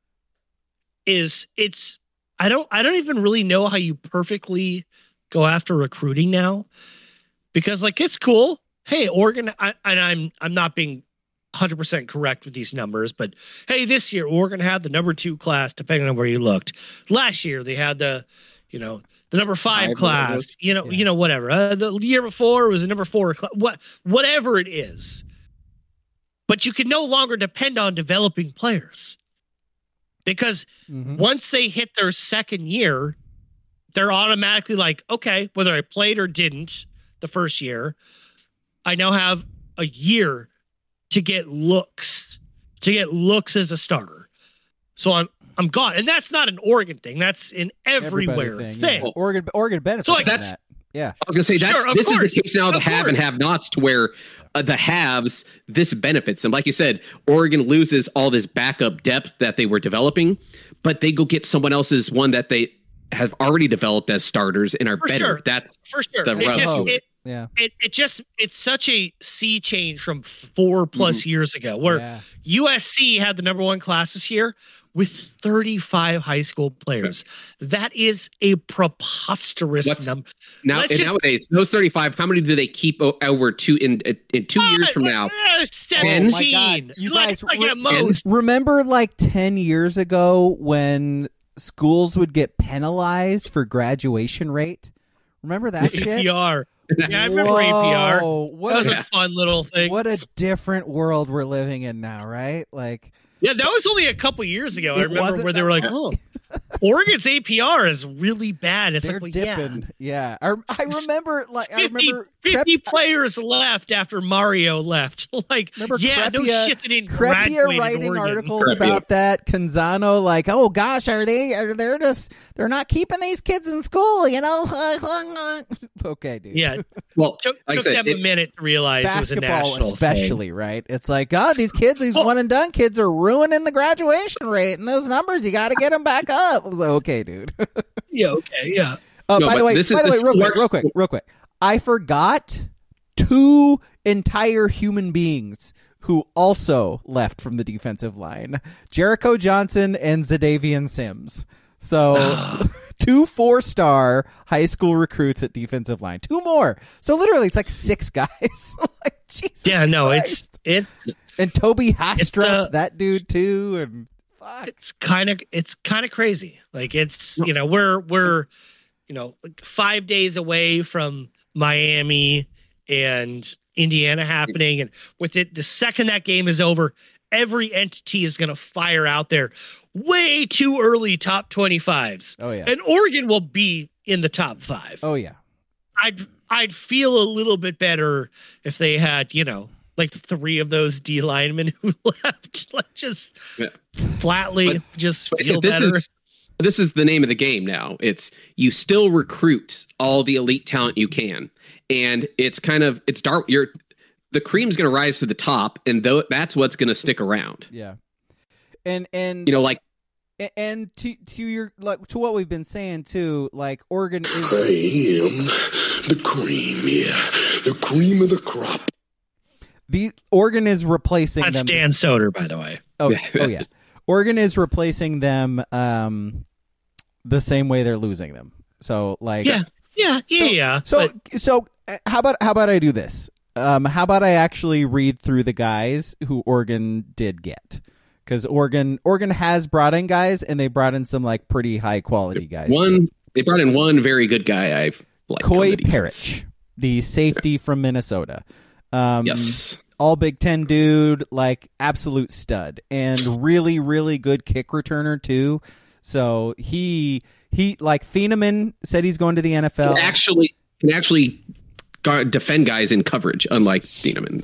I don't even really know how you perfectly go after recruiting now, because like it's cool. Hey, Oregon, I'm not being 100% correct with these numbers, but hey, this year Oregon had the number 2 class, depending on where you looked. Last year they had the number 5 class, whatever. The year before was the number 4 class, whatever it is. But you can no longer depend on developing players, because once they hit their second year, they're automatically like, okay, whether I played or didn't the first year, I now have a year to get looks as a starter. So I'm gone. And that's not an Oregon thing. That's an everywhere thing. Yeah. Oregon benefits from that. Yeah. I was going to say, this is the case now, the have and have nots, to where the haves, this benefits them. Like you said, Oregon loses all this backup depth that they were developing, but they go get someone else's one that they have already developed as starters and are better. Sure. That's for sure. The rub. It's such a sea change from 4+ years ago, where USC had the number 1 class this year with 35 high school players. That is a preposterous number. Nowadays, those 35, how many do they keep over in 2 years from now? 17. Oh my God. You guys, at most. Remember like 10 years ago when schools would get penalized for graduation rate. Remember that shit? APR. Yeah, I remember APR. That was a fun little thing. What a different world we're living in now, right? Like, yeah, that was only a couple years ago. I remember where they were like, "Oh, Oregon's APR is really bad." It's they're like, well, dipping. Yeah. I remember, like, 50 players left after Mario left. Like, remember yeah, Crepia, no shit, they didn't Crepia graduate writing in Oregon. articles about that. Canzano, like, oh gosh, they're not keeping these kids in school, you know? Okay, dude. Yeah. Well, took them a minute to realize it was a national especially thing. Right? It's like, God, these kids, these one and done kids, are ruining the graduation rate, and those numbers, you got to get them back up. I was like, okay, dude. Yeah. Okay. Yeah. By the way, real quick. I forgot 2 entire human beings who also left from the defensive line: Jericho Johnson and Zadavian Sims. So 2 4-star high school recruits at defensive line. 2 more. So literally, it's like 6 guys. Like, Jesus. Yeah. No. Christ. It's and Toby Hastrup, that dude too, and fuck. It's kind of crazy. Like, it's, you know, we're you know, like 5 days away from Miami and Indiana happening, and with it, the second that game is over, every entity is going to fire out there way too early top 25s. Oh yeah, and Oregon will be in the top 5. Oh yeah, I'd feel a little bit better if they had, you know, like 3 of those D linemen who left, like, just flatly feel better. This is the name of the game now. It's you still recruit all the elite talent you can, and it's dark. The cream's going to rise to the top, and that's what's going to stick around. Yeah, and you know, like, and to what we've been saying too, like, Oregon is. I am the cream, the cream of the crop. The Oregon is replacing them. That's Dan Soder, by the way. Oh yeah. Oregon is replacing them the same way they're losing them. So, like, yeah. So how about I do this? How about I actually read through the guys who Oregon did get? Because Oregon has brought in guys, and they brought in some, like, pretty high quality guys. They brought in one very good guy. I've liked Coy Parrish, the safety from Minnesota. Yes. All Big Ten dude, like, absolute stud, and really, really good kick returner too. So he like, Thieneman said he's going to the NFL. Can actually defend guys in coverage, unlike Thieneman.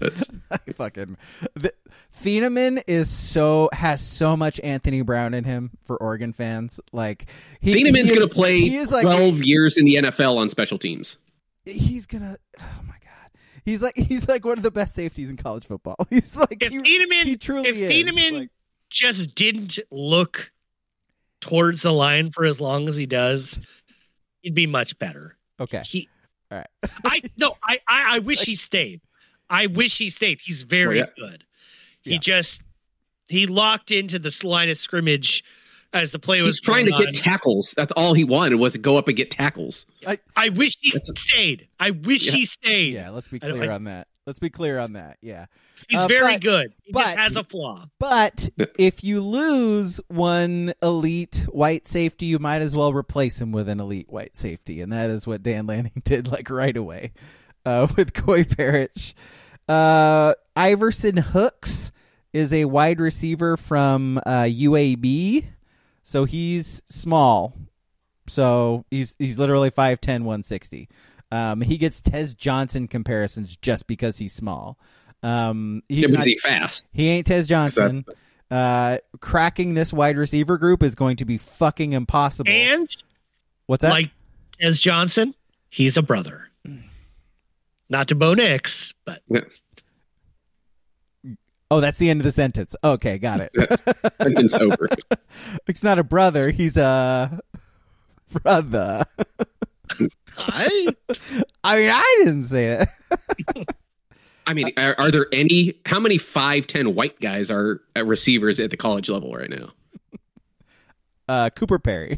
Thieneman has so much Anthony Brown in him for Oregon fans. Like, Thieneman's going to play 12 years in the NFL on special teams. He's gonna. Oh my god. He's like one of the best safeties in college football. He's like, he truly is. If Thieneman just didn't look towards the line for as long as he does, he'd be much better. Okay. All right. I wish he stayed. I wish he stayed. He's very good. He locked into this line of scrimmage as the play was trying to get tackles. That's all he wanted, was to go up and get tackles. I wish he stayed. I wish he stayed. Yeah, let's be clear on that. Yeah. He's very good. He just has a flaw. But if you lose one elite white safety, you might as well replace him with an elite white safety. And that is what Dan Lanning did, like, right away with Coy Parrish. Iverson Hooks is a wide receiver from UAB. So he's small. So he's literally 5'10", 160. He gets Tez Johnson comparisons just because he's small. He's fast. He ain't Tez Johnson. Cracking this wide receiver group is going to be fucking impossible. And what's that? Like Tez Johnson, he's a brother. Not to Bo Nix, but oh, that's the end of the sentence. Okay, got it. Sentence over. It's not a brother. He's a brother. I mean, I didn't say it. I mean, are there how many 5'10" white guys are receivers at the college level right now? Cooper Perry.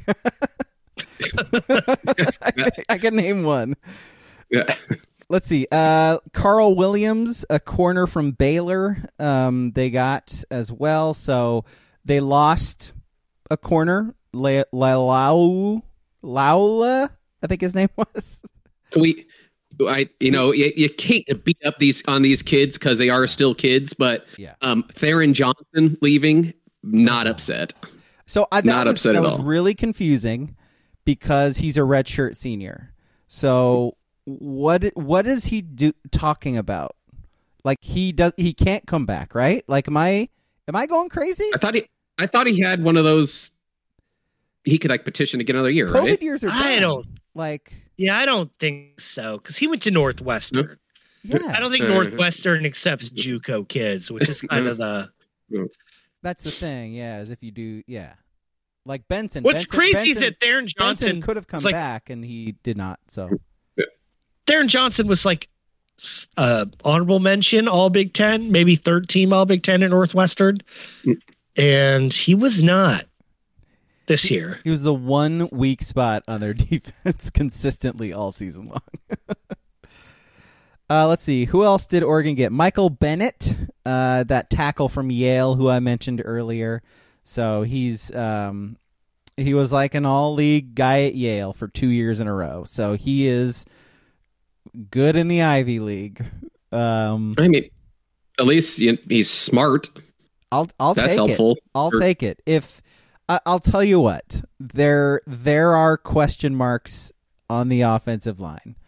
I can name one. Yeah. Let's see. Carl Williams, a corner from Baylor, they got as well. So they lost a corner Laula, I think his name was. You can't beat up these kids because they are still kids, but Theron Johnson leaving, not upset. So that was really confusing because he's a redshirt senior. So what is he talking about? Like he can't come back, right? Like am I going crazy? I thought he had one of those. He could petition to get another year, COVID right? years are done. I don't I don't think so because he went to Northwestern. Yeah, I don't think Northwestern accepts JUCO kids, which is kind of the. That's the thing, is if you do, like Benson. What's crazy is that Theron Johnson could have come back and he did not. So Theron Johnson was honorable mention All Big Ten, maybe third team All Big Ten at Northwestern, and he was not. This year. He was the one weak spot on their defense consistently all season long. Let's see. Who else did Oregon get? Michael Bennett, that tackle from Yale who I mentioned earlier. So he was like an all-league guy at Yale for 2 years in a row. So he is good in the Ivy League. I mean, at least he's smart. That's take helpful. It. I'll take it. I'll tell you what, there are question marks on the offensive line.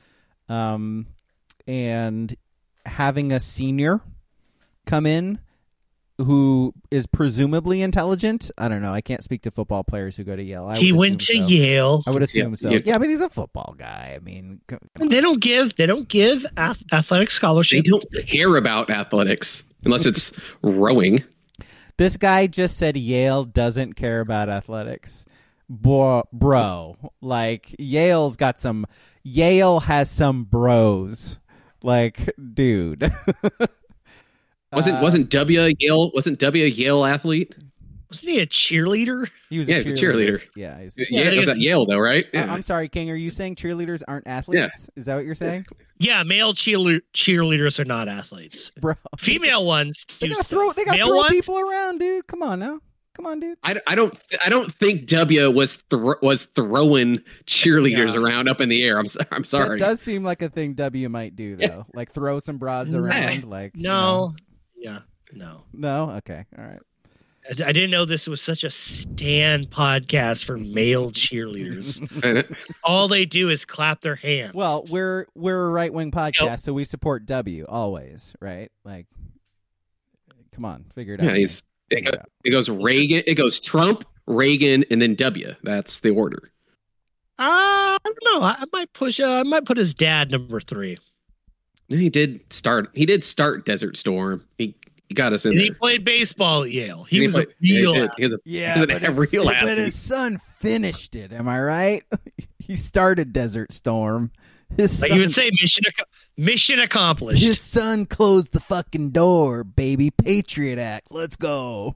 And having a senior come in who is presumably intelligent, I don't know. I can't speak to football players who go to Yale. He went to Yale. I would assume so. Yeah, but he's a football guy. I mean, they don't give athletic scholarships. They don't care about athletics unless it's rowing. This guy just said Yale doesn't care about athletics. Bro, like Yale has some bros. Like, dude. Wasn't W a Yale athlete? Wasn't he a cheerleader? He was a cheerleader. Yeah, was at Yale though, right? Yeah. I'm sorry, King. Are you saying cheerleaders aren't athletes? Yeah. Is that what you're saying? Yeah, male cheerleaders are not athletes. Bro, female ones do. They got throw people around, dude. Come on now. Come on, dude. I don't think W was throwing cheerleaders around up in the air. I'm sorry. That does seem like a thing W might do though. Like throw some broads around. Like no. No. Okay. All right. I didn't know this was such a stand podcast for male cheerleaders. All they do is clap their hands. Well, we're a right wing podcast, so we support W always, right? Like, come on, figure it out. Yeah, it goes Reagan, it goes Trump, Reagan, and then W. That's the order. I don't know. I might put his dad number 3. He did start Desert Storm. He got us in there. He played baseball at Yale. He was a real athlete. But his son finished it. Am I right? He started Desert Storm. Like you would say, mission accomplished. His son closed the fucking door, baby. Patriot Act. Let's go.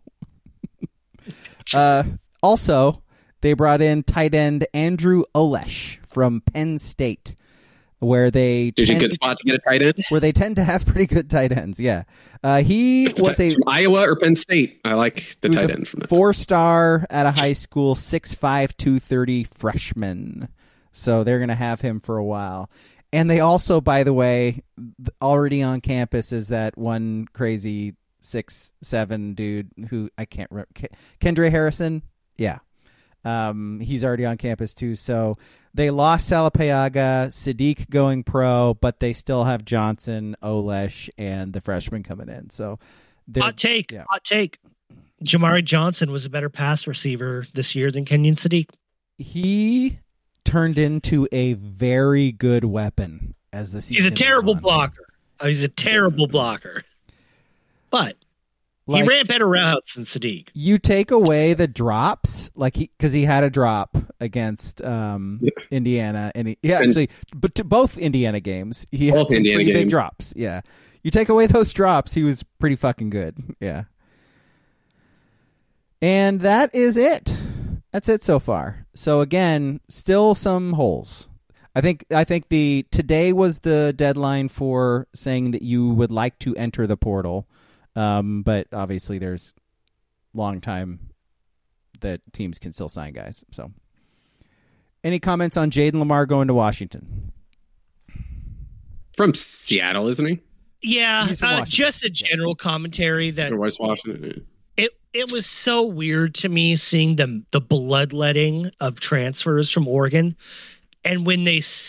Also, they brought in tight end Andrew Olesh from Penn State, where they did you a good spot to get a tight end? Where they tend to have pretty good tight ends. Yeah, he was from Iowa or Penn State. I like the tight end from that. 4-star at a high school, 6'5", 230 freshman. So they're going to have him for a while. And they also, by the way, already on campus is that one crazy 6'7" dude who I can't remember. Kendra Harrison? Yeah. He's already on campus too. So they lost Salapayaga, Sadiq going pro, but they still have Johnson, Olesh, and the freshman coming in. So hot take. Jamari Johnson was a better pass receiver this year than Kenyon Sadiq. He turned into a very good weapon as the season. He's a terrible blocker. He's a terrible blocker. But he ran better routes than Sadiq. You take away the drops, because he had a drop against Indiana, and but to both Indiana games, he had some pretty big drops. Yeah, you take away those drops, he was pretty fucking good. Yeah, and that is it. That's it so far. So again, still some holes. I think today was the deadline for saying that you would like to enter the portal. But obviously there's long time that teams can still sign guys. So, any comments on Jaden Lamar going to Washington? From Seattle, isn't he? Yeah, just a general commentary that West Washington. It was so weird to me seeing the bloodletting of transfers from Oregon, and when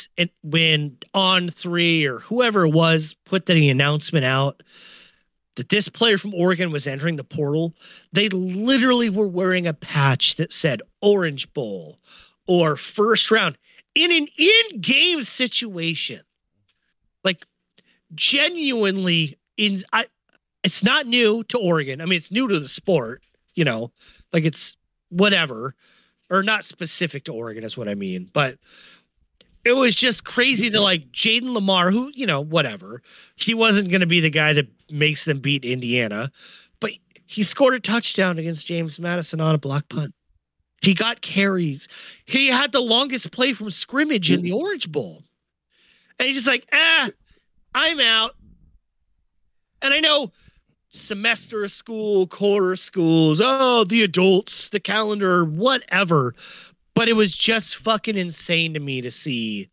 On3 or whoever it was put the announcement out that this player from Oregon was entering the portal, they literally were wearing a patch that said Orange Bowl or first round in an in-game situation. Like, genuinely, it's not new to Oregon. I mean, it's new to the sport, like it's whatever, or not specific to Oregon is what I mean. But it was just crazy that like Jaden Lamar, who, whatever, he wasn't going to be the guy that makes them beat Indiana, but he scored a touchdown against James Madison on a block punt. He got carries. He had the longest play from scrimmage in the Orange Bowl. And he's just like, I'm out. And I know semester of school, quarter schools, the adults, the calendar, whatever. But it was just fucking insane to me to see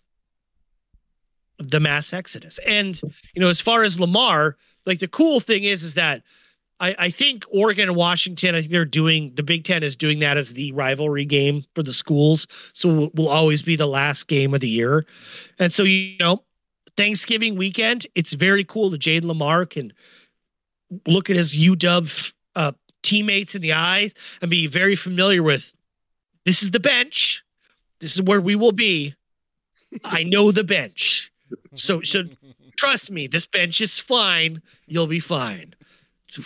the mass exodus. And, as far as Lamar, like the cool thing is that I think Oregon and Washington, I think the Big Ten is doing that as the rivalry game for the schools. So will always be the last game of the year. And so, Thanksgiving weekend, it's very cool that Jaden Lamar can look at his UW teammates in the eyes and be very familiar with, this is the bench. This is where we will be. I know the bench. So trust me, this bench is fine. You'll be fine. So,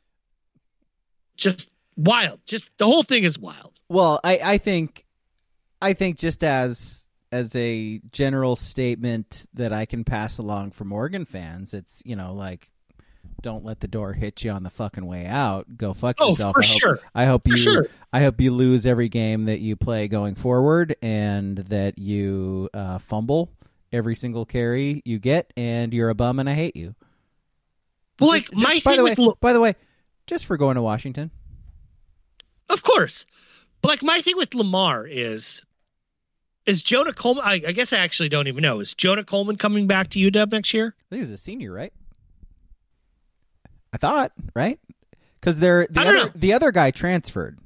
just wild. Just the whole thing is wild. Well, I think just as a general statement that I can pass along from Oregon fans, it's, like, don't let the door hit you on the fucking way out. Go fuck yourself. I hope you lose every game that you play going forward, and that you fumble every single carry you get, and you're a bum and I hate you. Well, by the way, just for going to Washington. Of course. But my thing with Lamar is Jonah Coleman, I guess I actually don't even know. Is Jonah Coleman coming back to UW next year? I think he's a senior, right? I thought, right? Because the other guy transferred.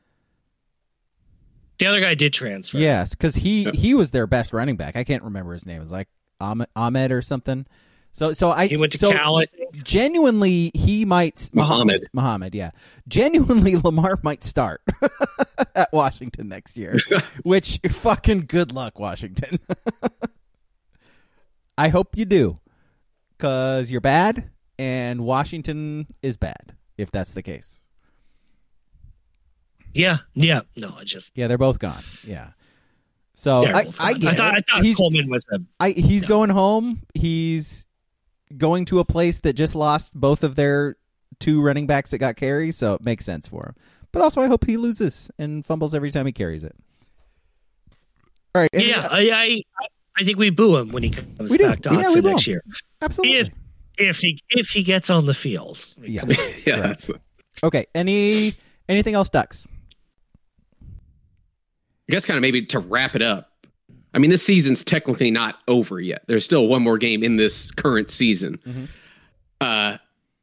The other guy did transfer. Yes, because he was their best running back. I can't remember his name. It was like Ahmed or something. So he went to Cal. Genuinely, he might Muhammad. Yeah, genuinely, Lamar might start at Washington next year. Which fucking good luck, Washington. I hope you do, because you're bad, and Washington is bad. If that's the case. Yeah. No, they're both gone. Yeah. So I thought Coleman was him. He's going home. He's going to a place that just lost both of their two running backs that got carries, so it makes sense for him. But also, I hope he loses and fumbles every time he carries it. All right. Yeah, I think we boo him when he comes back to Hudson next year. Absolutely. If he gets on the field. Yeah. Yeah. Right. Okay. Anything else, Ducks? I guess kind of maybe to wrap it up. I mean, this season's technically not over yet. There's still one more game in this current season. Mm-hmm.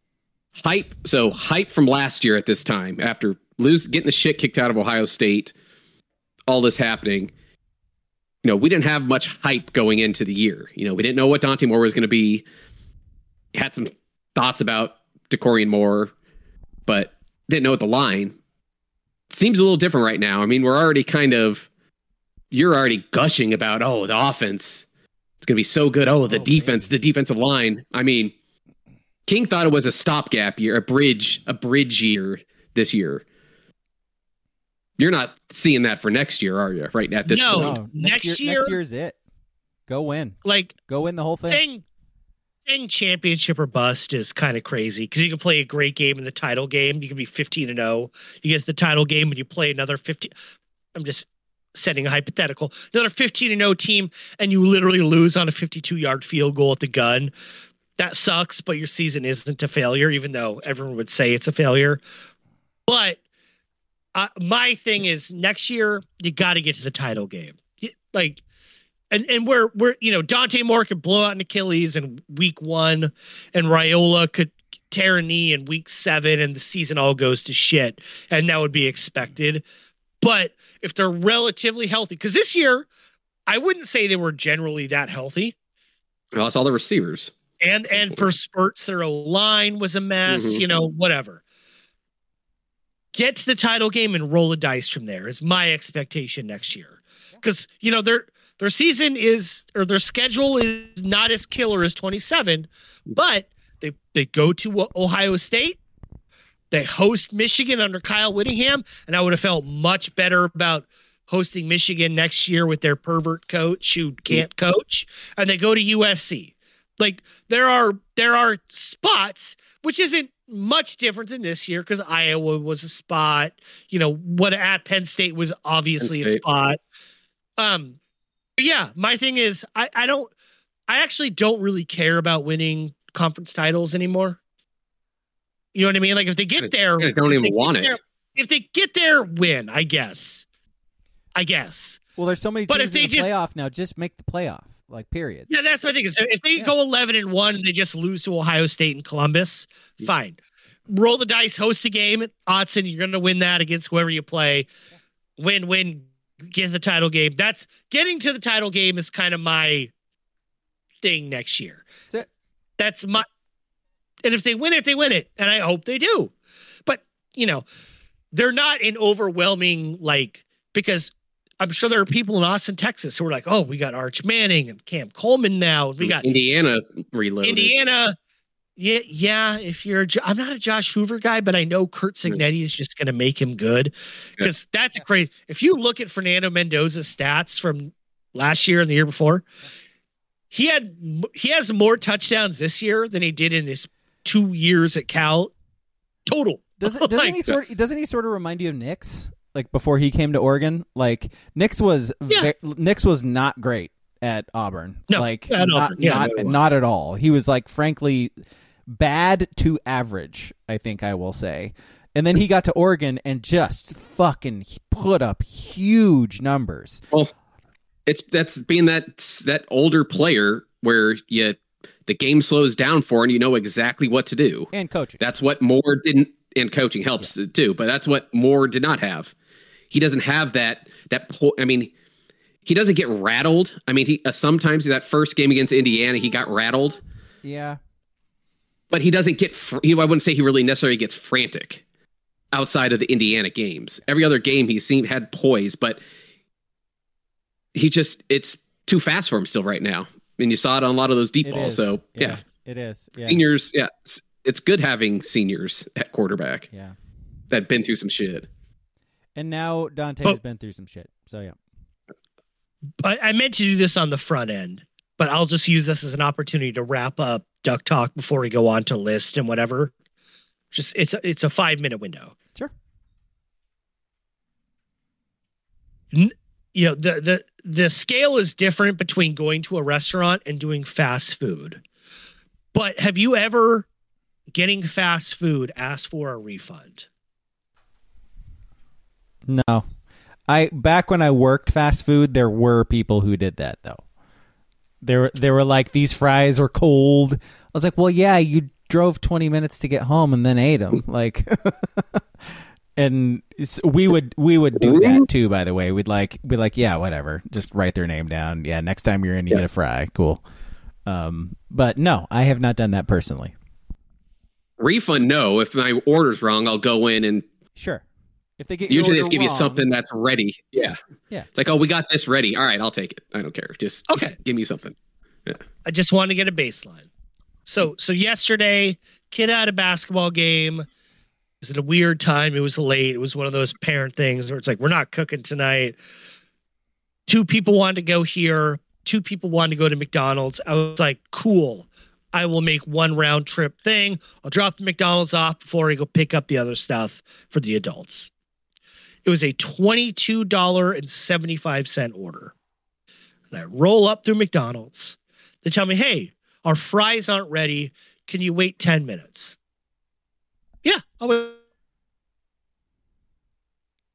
Hype from last year at this time, after getting the shit kicked out of Ohio State, all this happening, we didn't have much hype going into the year. We didn't know what Dante Moore was going to be. Had some thoughts about DeCorian Moore, but didn't know what the line. Seems a little different right now. I mean, you're already gushing about, the offense, it's going to be so good. The defense, the defensive line. I mean, King thought it was a stopgap year, a bridge year this year. You're not seeing that for next year, are you? Right at this point. No, next year is it. Go win. Go win the whole thing. Saying championship or bust is kind of crazy, because you can play a great game in the title game. You can be 15-0. You get the title game and you play another 15. I'm just setting a hypothetical. Another 15-0 team, and you literally lose on a 52-yard field goal at the gun. That sucks, but your season isn't a failure, even though everyone would say it's a failure. But my thing is next year you got to get to the title game. Like, and we're Dante Moore could blow out an Achilles in week 1, and Raiola could tear a knee in week 7, and the season all goes to shit, and that would be expected. But if they're relatively healthy, because this year I wouldn't say they were generally that healthy. Well, it's all the receivers. And for spurts, their O-line was a mess, whatever. Get to the title game and roll the dice from there is my expectation next year. Because, their season their schedule is not as killer as 27, but they go to Ohio State. They host Michigan under Kyle Whittingham, and I would have felt much better about hosting Michigan next year with their pervert coach who can't coach. And they go to USC. Like, there are spots, which isn't much different than this year because Iowa was a spot. What at Penn State was obviously a spot. Yeah, my thing is I actually don't really care about winning conference titles anymore. You know what I mean? Like, if they get there, I don't even want it. If they get there, win, I guess. Well, there's so many teams in the playoff now. Just make the playoff. Like, period. Yeah, that's my thing. So if they go 11-1 and they just lose to Ohio State and Columbus, fine. Roll the dice, host a game. Autzen, you're going to win that against whoever you play. Win, get the title game. That's getting to the title game is kind of my thing next year. That's it. That's my. And if they win it, they win it, and I hope they do. But they're not an overwhelming because. I'm sure there are people in Austin, Texas who are like, oh, we got Arch Manning and Cam Coleman now. We got Indiana reloaded. Indiana. Yeah. I'm not a Josh Hoover guy, but I know Kurt Cignetti is just going to make him good because that's a great. If you look at Fernando Mendoza's stats from last year and the year before, he has more touchdowns this year than he did in his 2 years at Cal total. Doesn't he sort of remind you of Nix? Like, before he came to Oregon, like Nix was not great at Auburn. No, not at all. He was frankly bad to average, I think I will say. And then he got to Oregon and just fucking put up huge numbers. Well, that's being that older player where the game slows down for and you know exactly what to do. And coaching. That's what Moore didn't, and coaching helps too, but that's what Moore did not have. He doesn't have that. I mean, he doesn't get rattled. I mean, he sometimes that first game against Indiana, he got rattled. Yeah, but he doesn't get. I wouldn't say he really necessarily gets frantic outside of the Indiana games. Every other game he had poise, but it's too fast for him still right now. And you saw it on a lot of those deep balls. So yeah, it is. Yeah. Seniors, yeah, it's good having seniors at quarterback. Yeah, that been through some shit. And now Dante has been through some shit. So, yeah. I meant to do this on the front end, but I'll just use this as an opportunity to wrap up Duck Talk before we go on to list and whatever. Just it's a 5-minute window. Sure. The scale is different between going to a restaurant and doing fast food. But have you ever, getting fast food, asked for a refund? No. Back when I worked fast food, there were people who did that though. They were like, these fries are cold. I was like, well, yeah, you drove 20 minutes to get home and then ate them. Like, and we would do that too, by the way. We'd be like, yeah, whatever. Just write their name down. Yeah. Next time you're in, you get a fry. Cool. But no, I have not done that personally. Refund. No. If my order's wrong, I'll go in and sure. If they get usually just give you something that's ready. Yeah. Yeah. It's like, oh, we got this ready. All right, I'll take it. I don't care. Just give me something. Yeah. I just want to get a baseline. So yesterday, kid had a basketball game. It was at a weird time. It was late. It was one of those parent things where it's like, we're not cooking tonight. 2 people wanted to go here. 2 people wanted to go to McDonald's. I was like, cool. I will make one round trip thing. I'll drop the McDonald's off before I go pick up the other stuff for the adults. It was a $22.75 order. And I roll up through McDonald's. They tell me, hey, our fries aren't ready. Can you wait 10 minutes? Yeah, I'll wait.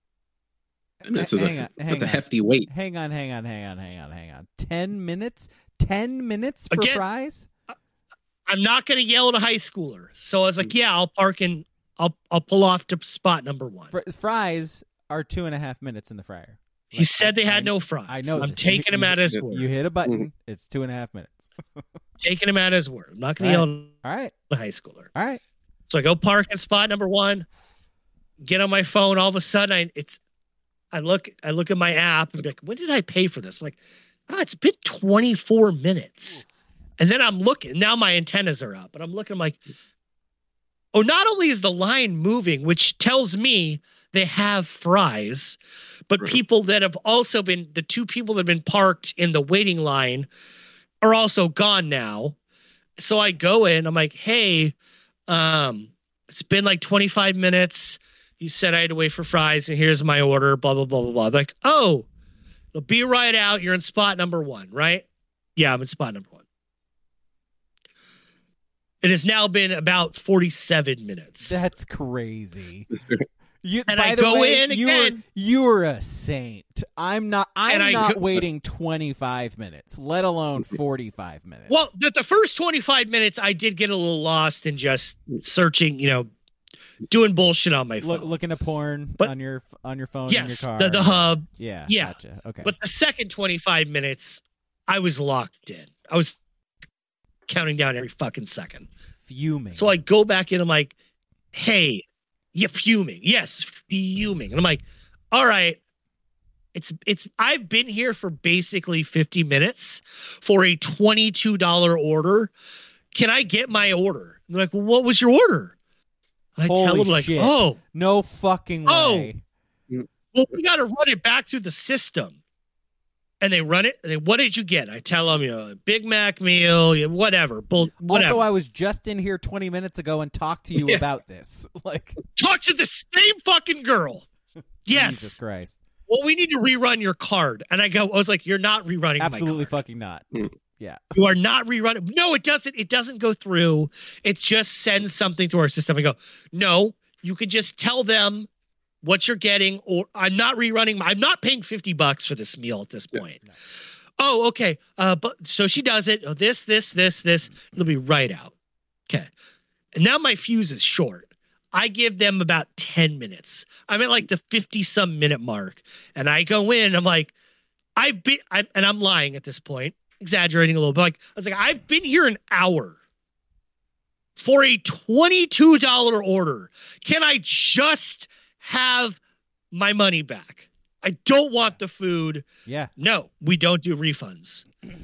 That's a hefty weight. Hang on. 10 minutes? 10 minutes for fries? I'm not going to yell at a high schooler. So I was like, yeah, I'll park and I'll pull off to spot number 1. Fries are 2.5 minutes in the fryer. He said they had no fries. I know. I'm taking him at his word. You hit a button. It's 2.5 minutes. Taking him at his word. I'm not going to yell at a high schooler. All right. So I go park at spot number 1, get on my phone. All of a sudden, I look at my app and be like, when did I pay for this? I'm like, it's been 24 minutes. And then I'm looking. Now my antennas are up. And I'm looking. I'm like, oh, not only is the line moving, which tells me they have fries, but people that have also been, the 2 people that have been parked in the waiting line are also gone now. So I go in. I'm like, hey, it's been like 25 minutes. You said I had to wait for fries, and here's my order, blah, blah, blah, blah, blah. They're like, oh, it'll be right out. You're in spot number 1, right? Yeah, I'm in spot number 1. It has now been about 47 minutes. That's crazy. I go in again. You were a saint. I'm not waiting 25 minutes, let alone 45 minutes. Well, the first 25 minutes, I did get a little lost in just searching, doing bullshit on my phone. Looking at porn on your phone in your car. The hub. Yeah. Gotcha. Okay. But the second 25 minutes, I was locked in. I was counting down every fucking second. Fuming. So I go back in. I'm like, hey, you're fuming. Yes, fuming. And I'm like, all right. I've been here for basically 50 minutes for a $22 order. Can I get my order? And they're like, well, what was your order? And I tell them like, shit. oh, no fucking way. Well, we got to run it back through the system. And they run it. And what did you get? I tell them, Big Mac meal, whatever. Whatever. Also, I was just in here 20 minutes ago and talked to you about this. Talk to the same fucking girl. Yes. Jesus Christ. Well, we need to rerun your card. And I was like, you're not rerunning Absolutely my card. Fucking not. Yeah. You are not rerunning. No, it doesn't. It doesn't go through. It just sends something to our system. I go, no, you could just tell them what you're getting, or I'm not rerunning. I'm not paying $50 for this meal at this point. No. Oh, okay. But so she does it. Oh, this. It'll be right out. Okay. And now my fuse is short. I give them about 10 minutes. I'm at like the 50-some minute mark. And I go in, I'm like, and I'm lying at this point, exaggerating a little bit. I was like, I've been here an hour for a $22 order. Can I just have my money back? I don't want the food. Yeah. No, we don't do refunds.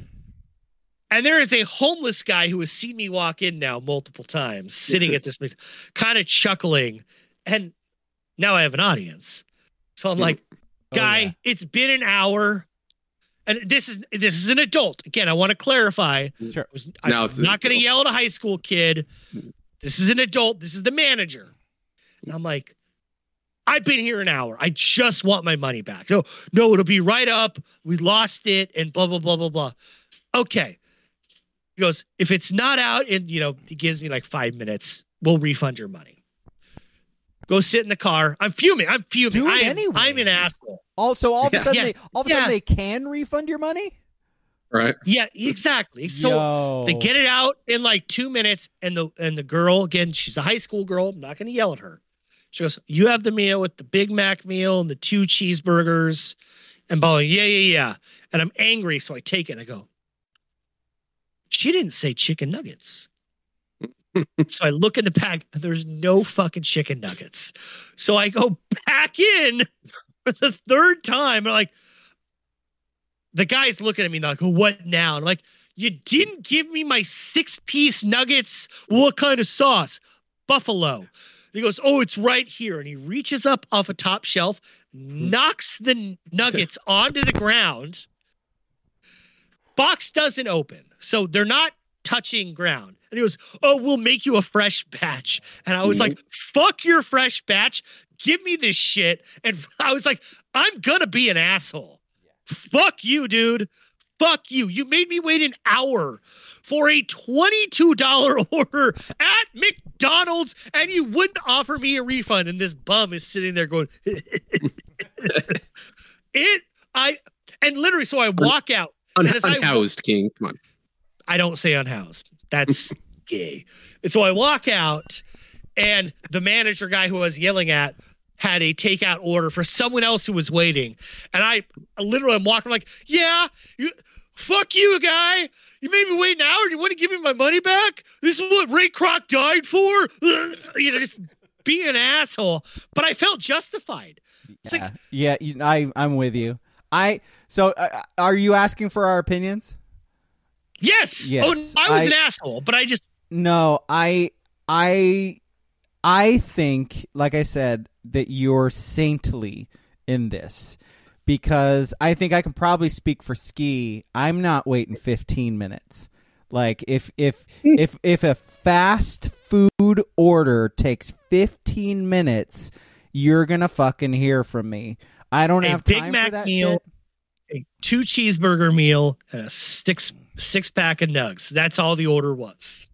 And there is a homeless guy who has seen me walk in now multiple times, sitting at this, kind of chuckling. And now I have an audience. So I'm like, guy, It's been an hour. And this is an adult. Again, I want to clarify. Sure. I'm not going to yell at a high school kid. This is an adult. This is the manager. And I'm like, I've been here an hour. I just want my money back. No, it'll be right up. We lost it and blah, blah, blah, blah, blah. Okay. He goes, if it's not out and, he gives me like 5 minutes, we'll refund your money. Go sit in the car. I'm fuming. Do it anyway. I'm an asshole. Also, all of a sudden, they can refund your money? Right. Yeah, exactly. So they get it out in like 2 minutes, and the girl, again, she's a high school girl. I'm not going to yell at her. She goes, you have the meal with the Big Mac meal and the 2 cheeseburgers. And blah, yeah. And I'm angry, so I take it. I go, she didn't say chicken nuggets. So I look in the pack, and there's no fucking chicken nuggets. So I go back in for the 3rd time. And the guy's looking at me like, what now? And I'm like, you didn't give me my 6-piece nuggets. What kind of sauce? Buffalo. He goes, oh, it's right here. And he reaches up off a top shelf, knocks the nuggets onto the ground. Box doesn't open. So they're not touching ground. And he goes, oh, we'll make you a fresh batch. And I was like, fuck your fresh batch. Give me this shit. And I was like, I'm going to be an asshole. Fuck you, dude. Fuck you. You made me wait an hour for a $22 order at McDonald's, and you wouldn't offer me a refund. And this bum is sitting there going, And literally, so I walk out. Unhoused, King. Come on. I don't say unhoused. That's gay. And so I walk out, and the manager guy who I was yelling at had a takeout order for someone else who was waiting. And I literally am walking like, yeah, fuck you, guy. You made me wait an hour and you want to give me my money back? This is what Ray Kroc died for? Just being an asshole. But I felt justified. It's I'm with you. Are you asking for our opinions? Yes. Yes. Oh, I was an asshole, but I just... No, I think, like I said, that you're saintly in this, because I think I can probably speak for Ski. I'm not waiting 15 minutes. Like if a fast food order takes 15 minutes, you're gonna fucking hear from me. I don't have time for that meal, shit. A 2 cheeseburger meal and a six pack of nugs. That's all the order was.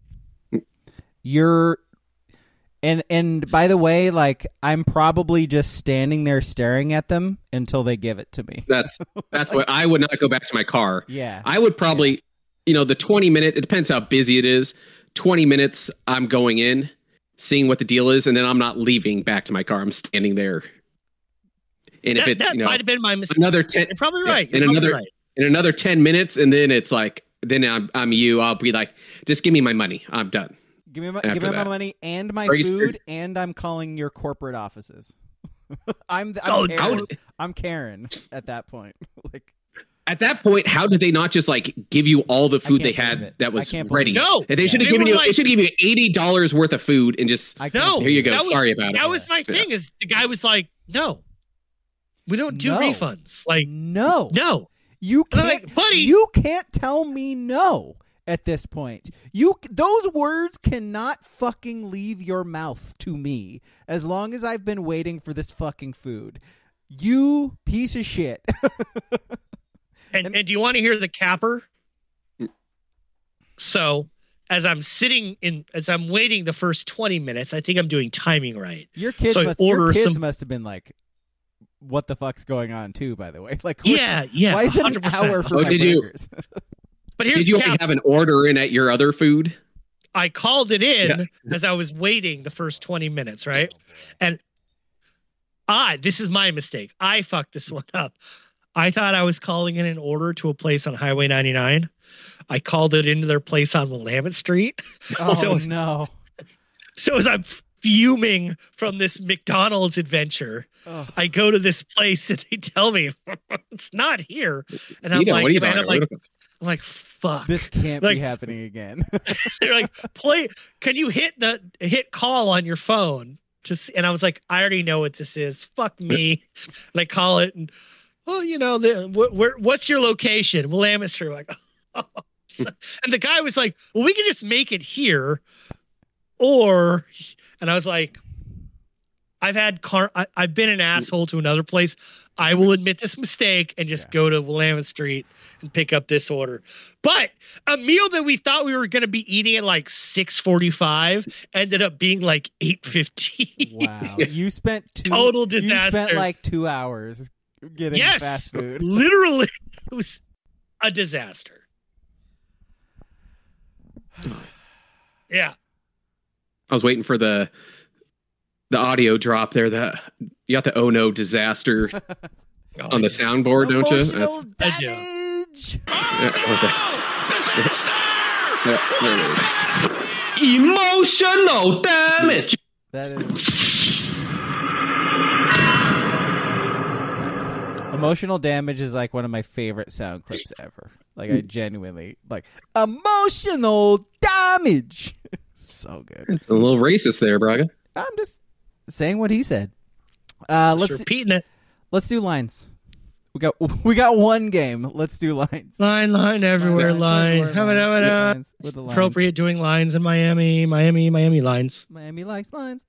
And by the way, like, I'm probably just standing there staring at them until they give it to me. That's what I would not go back to my car. Yeah. I would probably, the 20-minute, it depends how busy it is. 20 minutes I'm going in, seeing what the deal is, and then I'm not leaving back to my car. I'm standing there. And if it's, that might have been my mistake. Another 10, you're probably right. In another 10 minutes, and then it's like, then I'm you. I'll be like, just give me my money. I'm done. Give me my money and my food, and I'm calling your corporate offices. I'm Karen at that point. Like, at that point, how did they not just like give you all the food they had that was ready? No, they should have given you. They should give you $80 worth of food and just no. Here you go. Sorry about it. That was my thing. Is the guy was like, no, we don't do refunds. Like, no. You can't, like, buddy. You can't tell me no. At this point, those words cannot fucking leave your mouth to me as long as I've been waiting for this fucking food. You piece of shit. and do you want to hear the capper? So, as I'm waiting the first 20 minutes, I think I'm doing timing right. Your kids must have been like, what the fuck's going on too, by the way? Like, yeah. Why is it an 100%. hour for my burgers? But here's Did you have an order in at your other food? I called it in as I was waiting the first 20 minutes, right? And this is my mistake. I fucked this one up. I thought I was calling in an order to a place on Highway 99. I called it into their place on Willamette Street. Oh, no. So as I'm fuming from this McDonald's adventure, I go to this place and they tell me it's not here. And I'm like, I'm like, fuck. This can't be happening again. They're like, can you hit call on your phone? And I was like, I already know what this is. Fuck me. And I call it and, what's your location? Willamette Street. Like, and the guy was like, well, we can just make it here. And I was like, I've been an asshole to another place. I will admit this mistake and just go to Willamette Street and pick up this order. But a meal that we thought we were going to be eating at like 6:45 ended up being like 8:15. Wow. You spent total disaster. You spent like 2 hours getting fast food. Literally. It was a disaster. Yeah. I was waiting for the audio drop there. You got the oh no disaster on the soundboard, don't you? Emotional damage. Emotional damage. That is. Emotional damage is like one of my favorite sound clips ever. Like, I genuinely like emotional damage. So good. It's a little racist there, Braga. I'm just saying what he said. Let's repeating it. Let's do lines. We got one game. Let's do lines. Line everywhere. Line. Appropriate doing lines in Miami lines. Miami likes lines.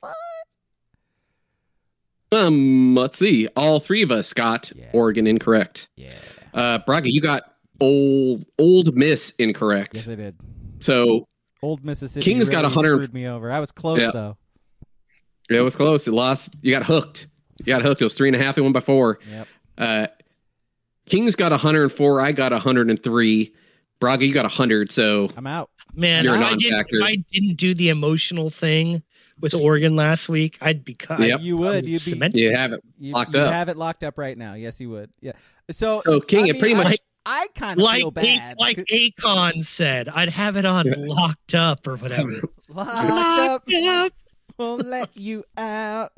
Let's see. All three of us got Oregon incorrect. Yeah. Braga, you got Old Miss incorrect. Yes, I did. So Old Mississippi. King's really got 100. Screwed me over. I was close though. Yeah, it was close. It lost. You got hooked. You got hooked. It was 3.5. It won by 4. Yep. King's got 104. I got 103. Braga, you got 100. So I'm out. Man, You're a if I didn't do the emotional thing with Oregon last week, I'd be cut. Yep. You would. You'd be. cemented. you have it locked you up. have it locked up right now. Yes, you would. Yeah. So King, it pretty much. I kind of feel bad. Like Akon said, I'd have it on locked up or whatever. Locked up. Won't let you out.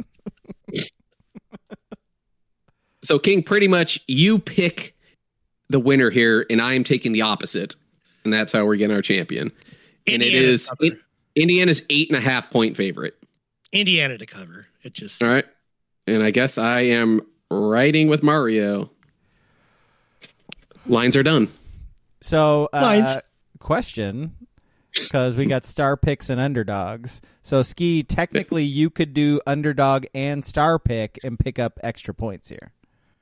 So King, pretty much you pick the winner here, and I am taking the opposite, and that's how we're getting our champion. And Indiana's 8.5 point favorite. Indiana to cover. It just all right. And I guess I am riding with Mario. Lines are done. So, Lines. question, because we got star picks and underdogs. So, Ski, technically, you could do underdog and star pick and pick up extra points here.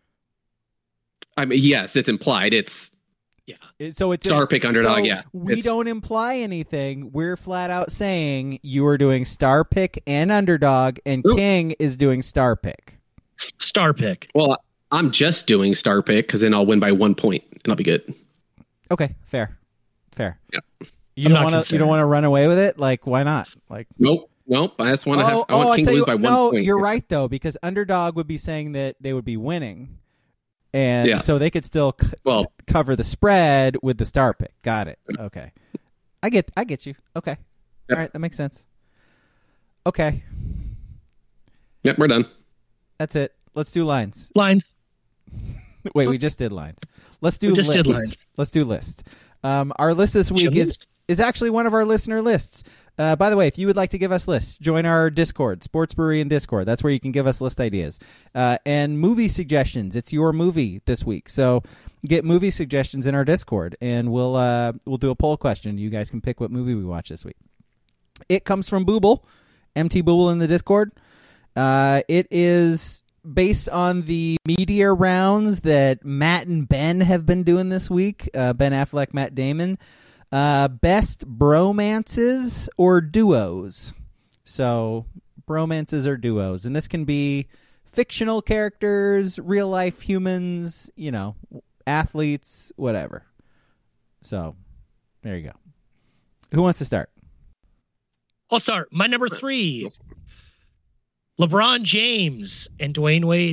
I mean, yes, it's implied. It's So it's star pick underdog. So Yeah, we don't imply anything. We're flat out saying you are doing star pick and underdog, and King is doing star pick. star pick. Well, I'm just doing star pick because then I'll win by 1 point and I'll be good. Okay, fair. Yep. You don't want to run away with it. Like, why not? Like, Nope. I just want to have. I want King to lose by 1 point. No, you're right though, because underdog would be saying that they would be winning. And so they could still cover the spread with the star pick. Got it. Okay. I get you. Okay. Yep. All right. That makes sense. Okay. Yep, we're done. That's it. Let's do lines. Lines. Wait, we just did lines. Let's do Did lines. Let's do list. Our list this week is actually one of our listener lists. By the way, if you would like to give us lists, join our Discord, Sports Brewery and Discord. That's where you can give us list ideas. And movie suggestions. It's your movie this week. So get movie suggestions in our Discord, and we'll do a poll question. You guys can pick what movie we watch this week. It comes from Booble, MT Booble in the Discord. It is based on the media rounds that Matt and Ben have been doing this week. Ben Affleck, Matt Damon. Best bromances or duos. So bromances or duos. And this can be fictional characters, real life humans, athletes, whatever. So there you go. Who wants to start? I'll start. My number 3. LeBron James and Dwayne Wade.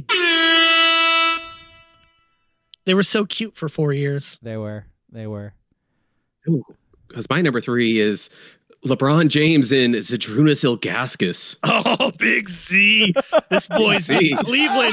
They were so cute for 4 years. They were. Because my number 3 is LeBron James and Zydrunas Ilgauskas. Oh, Big Z. This boy's in Cleveland.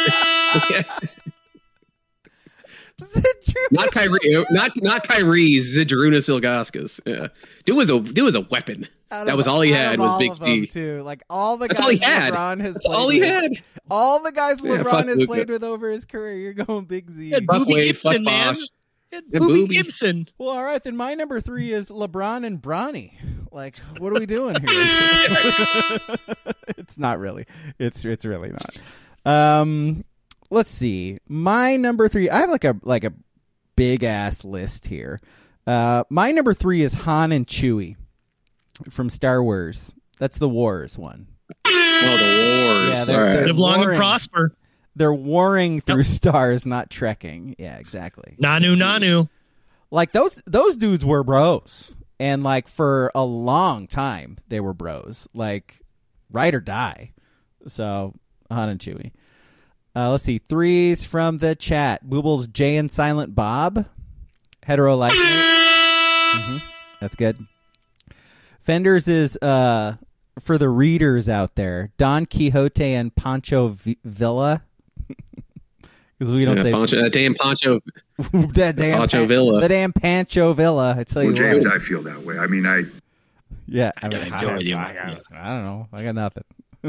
Not Kyrie. Not Kyrie. Zydrunas Ilgauskas. Yeah. Dude was a weapon. That was all he had was Big Z. Too. Like all the That's guys all he had. LeBron has That's played all he with. had. All the guys LeBron has Luka. played with over his career. You're going Big Z. Yeah, Fuck Booby Wade, Gibson, fuck man. Bosh. Booby Gibson. Well, all right, then my number 3 is LeBron and Bronny. Like, what are we doing here? It's not really. It's really not. Let's see. My number 3. I have like a big ass list here. My number 3 is Han and Chewie from Star Wars. That's the Wars one. Oh, the Wars. Yeah, they're Live long and warring. prosper. They're warring through stars, not trekking. Yeah, exactly. Nanu. Like those dudes were bros, and like for a long time they were bros, like ride or die. So Han and Chewie. Let's see, 3s from the chat. Booble's Jay and Silent Bob, hetero life mate. That's good. Fender's is for the readers out there. Don Quixote and Pancho Villa. Because we don't say damn Pancho. that damn Pancho Villa. The damn Pancho Villa. I tell you James, what. I feel that way. I mean, I don't know. I got nothing.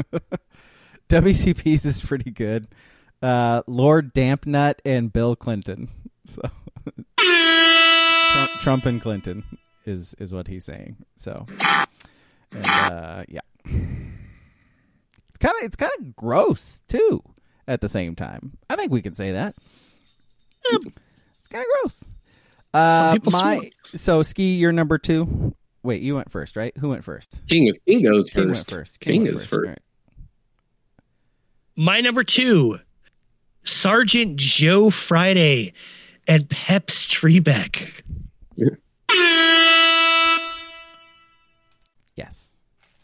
WCP's is pretty good. Lord Dampnut and Bill Clinton. So Trump and Clinton is what he's saying. So and, yeah. It's kind of gross too. At the same time, I think we can say that. It's kind of gross. So Ski, you're number 2. Wait, you went first, right? Who went first? King goes first. King went first. King is first. Right. My number 2, Sergeant Joe Friday and Pep Strebeck. Yes.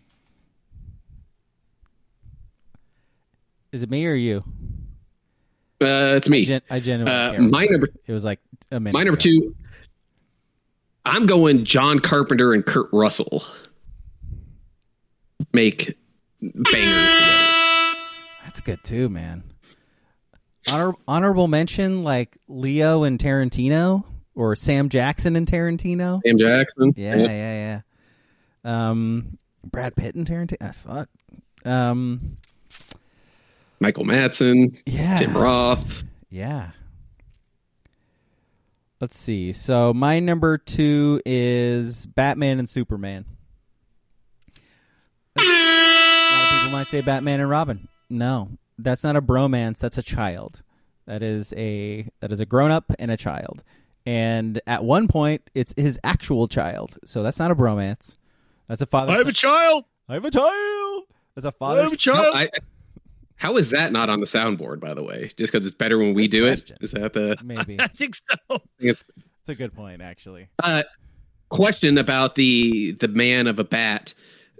Is it me or you? It's me. I genuinely care. My number. It was like a minute. My number ago. 2. I'm going John Carpenter and Kurt Russell. Make bangers together. That's good too, man. Honorable mention, like Leo and Tarantino, or Sam Jackson and Tarantino. Sam Jackson. Yeah. Brad Pitt and Tarantino. Fuck. Michael Madsen. Yeah. Tim Roth. Yeah. Let's see. So my number 2 is Batman and Superman. A lot of people might say Batman and Robin. No, that's not a bromance. That's a child. That is a grown-up and a child. And at one point, it's his actual child. So that's not a bromance. That's a father. I have a child. I have a child. That's a father. I have a child. How is that not on the soundboard, by the way? Just because it's better when we do it? Is that the... Maybe. I think so. It's a good point, actually. Question about the man of a bat.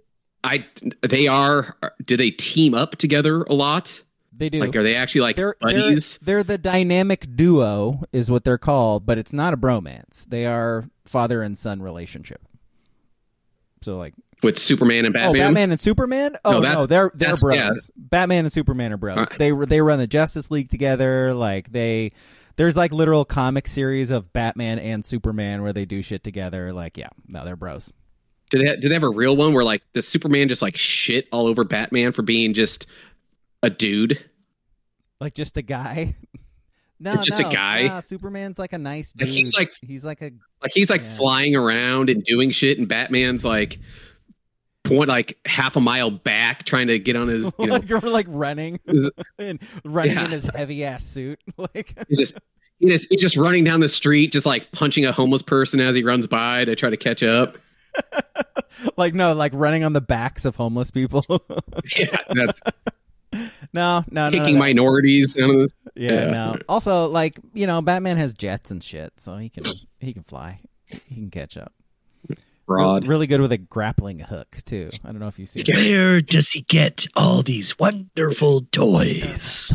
Do they team up together a lot? They do. Like, are they actually like buddies? They're the dynamic duo is what they're called, but it's not a bromance. They are father and son relationship. So like with Superman and Batman? Oh, Batman and Superman? Oh, no, they're bros. Yeah. Batman and Superman are bros. Right. They run the Justice League together. Like there's like literal comic series of Batman and Superman where they do shit together. Like, yeah, no, they're bros. Do they have a real one where like does Superman just like shit all over Batman for being just a dude? Like just a guy? No, just a guy. Nah, Superman's like a nice dude. He's like flying around and doing shit, and Batman's like half a mile back trying to get on his. You're like running and running in his heavy ass suit. Like he's just running down the street, just like punching a homeless person as he runs by to try to catch up. Like running on the backs of homeless people. Yeah, that's. No, kicking minorities. No. Also, like Batman has jets and shit, so he can fly. He can catch up. Broad. Really good with a grappling hook too. I don't know if you've seen. Where does he get all these wonderful toys?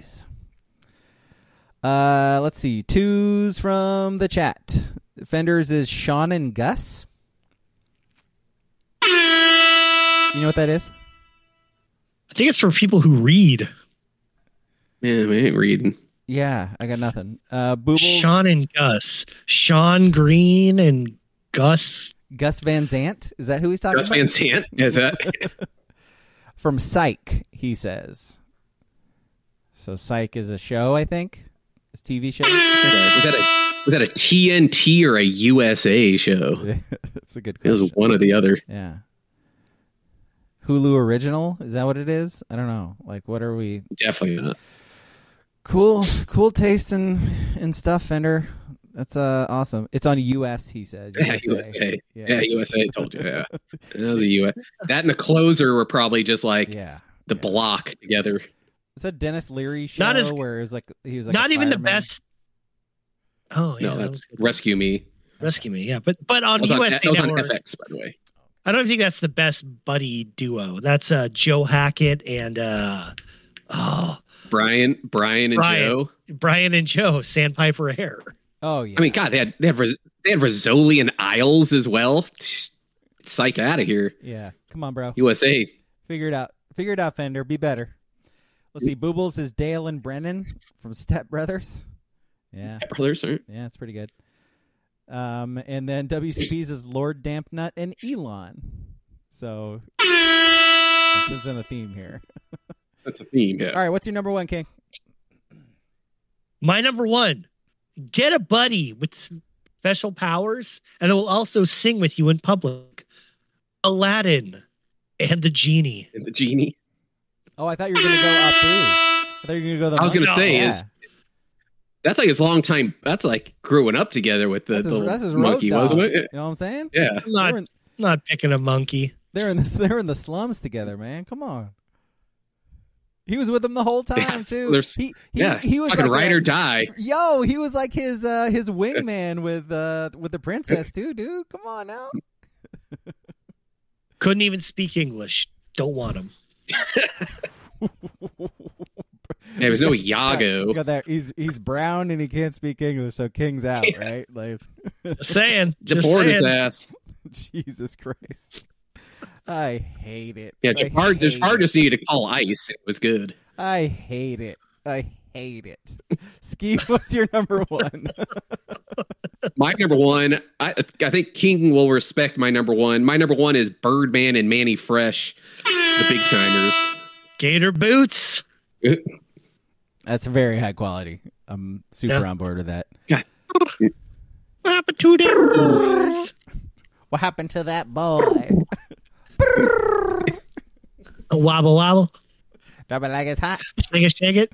Let's see. 2s from the chat. Fenders is Sean and Gus. You know what that is? I think it's for people who read. Yeah, we ain't reading. Yeah, I got nothing. Boobles. Sean and Gus. Sean Green and Gus Van Zant? Is that who he's talking about? Gus Van Sant? Is that? From Psych, he says. So Psych is a show, I think? It's a TV show? Was that a TNT or a USA show? That's a good question. It was one or the other. Yeah. Hulu original? Is that what it is? I don't know. Like, what are we? Definitely not. Cool taste in stuff, Fender. That's awesome. It's on US, he says. USA. Yeah, USA. Told you. Yeah, that was a US. That and the closer were probably just like the block together. It's a Dennis Leary show where he was like not even the best. Oh yeah, no, that's Rescue Me. Rescue Me. Yeah, but on USA Network, that was on FX, by the way. I don't think that's the best buddy duo. That's Joe Hackett and Brian and Joe. Brian and Joe, Sandpiper Hair. Oh yeah. I mean, God, they had Rizzoli and Isles as well. Psych out of here. Yeah, come on, bro. USA. Figure it out, Fender. Be better. Let's see. Boobles is Dale and Brennan from Step Brothers. Yeah, Step Brothers, right? Yeah, it's pretty good. And then WCP's is Lord Dampnut and Elon. So this isn't a theme here. That's a theme, yeah. All right, what's your number 1, King? My number 1, get a buddy with special powers, and they will also sing with you in public. Aladdin and the Genie. Oh, I thought you were going to go Apu. I thought you were going to go I was going to say that's like his long time. That's like growing up together with the his monkey, wasn't it? You know what I'm saying? Yeah. I'm not picking a monkey. They're in the slums together, man. Come on. He was with him the whole time too. He was fucking like ride or die. Yo, he was like his wingman with the princess too, dude. Come on now. Couldn't even speak English. Don't want him. There was no Iago. Got that. He's brown and he can't speak English, so King's out, right? Like, just saying. Deport his ass. Jesus Christ. I hate it. Yeah, Jafar just needed to call ICE. It was good. I hate it. Ski, what's your number one? My number one, I think King will respect my number one. My number one is Birdman and Manny Fresh, the big timers. Gator boots. That's very high quality. I'm super on board with that. God. What happened to them boys? What happened to that boy? A wobble wobble. Drop it like it's hot. Shake it.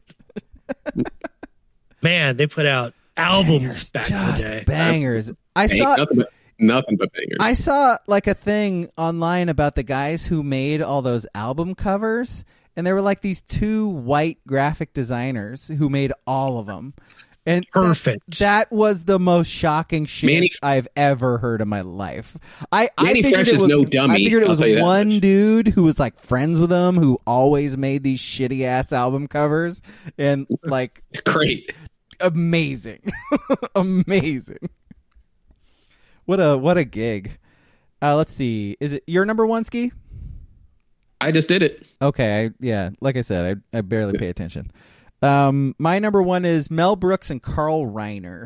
Man, they put out albums back in the day. Bangers. I saw nothing but bangers. I saw like a thing online about the guys who made all those album covers, and there were like these two white graphic designers who made all of them. And perfect. That was the most shocking shit I've ever heard in my life. I figured Fresh it was no dummy. I figured it was one dude who was like friends with him who always made these shitty ass album covers, and like great, amazing, amazing. What a gig. Let's see. Is it your number one, Ski? I just did it. Okay. Like I said, I barely pay attention. My number one is Mel Brooks and Carl Reiner.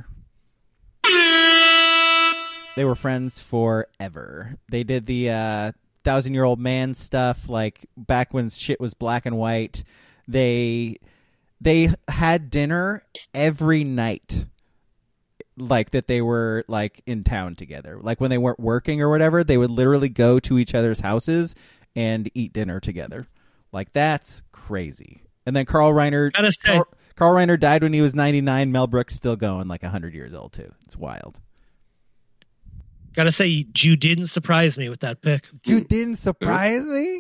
They were friends forever. They did the 1,000-Year-Old Man stuff, like back when shit was black and white. They had dinner every night, like that they were like in town together. Like when they weren't working or whatever, they would literally go to each other's houses and eat dinner together. Like that's crazy. And then Carl Reiner died when he was 99. Mel Brooks still going like 100 years old too. It's wild. Gotta say, you didn't surprise me with that pick. You didn't surprise me?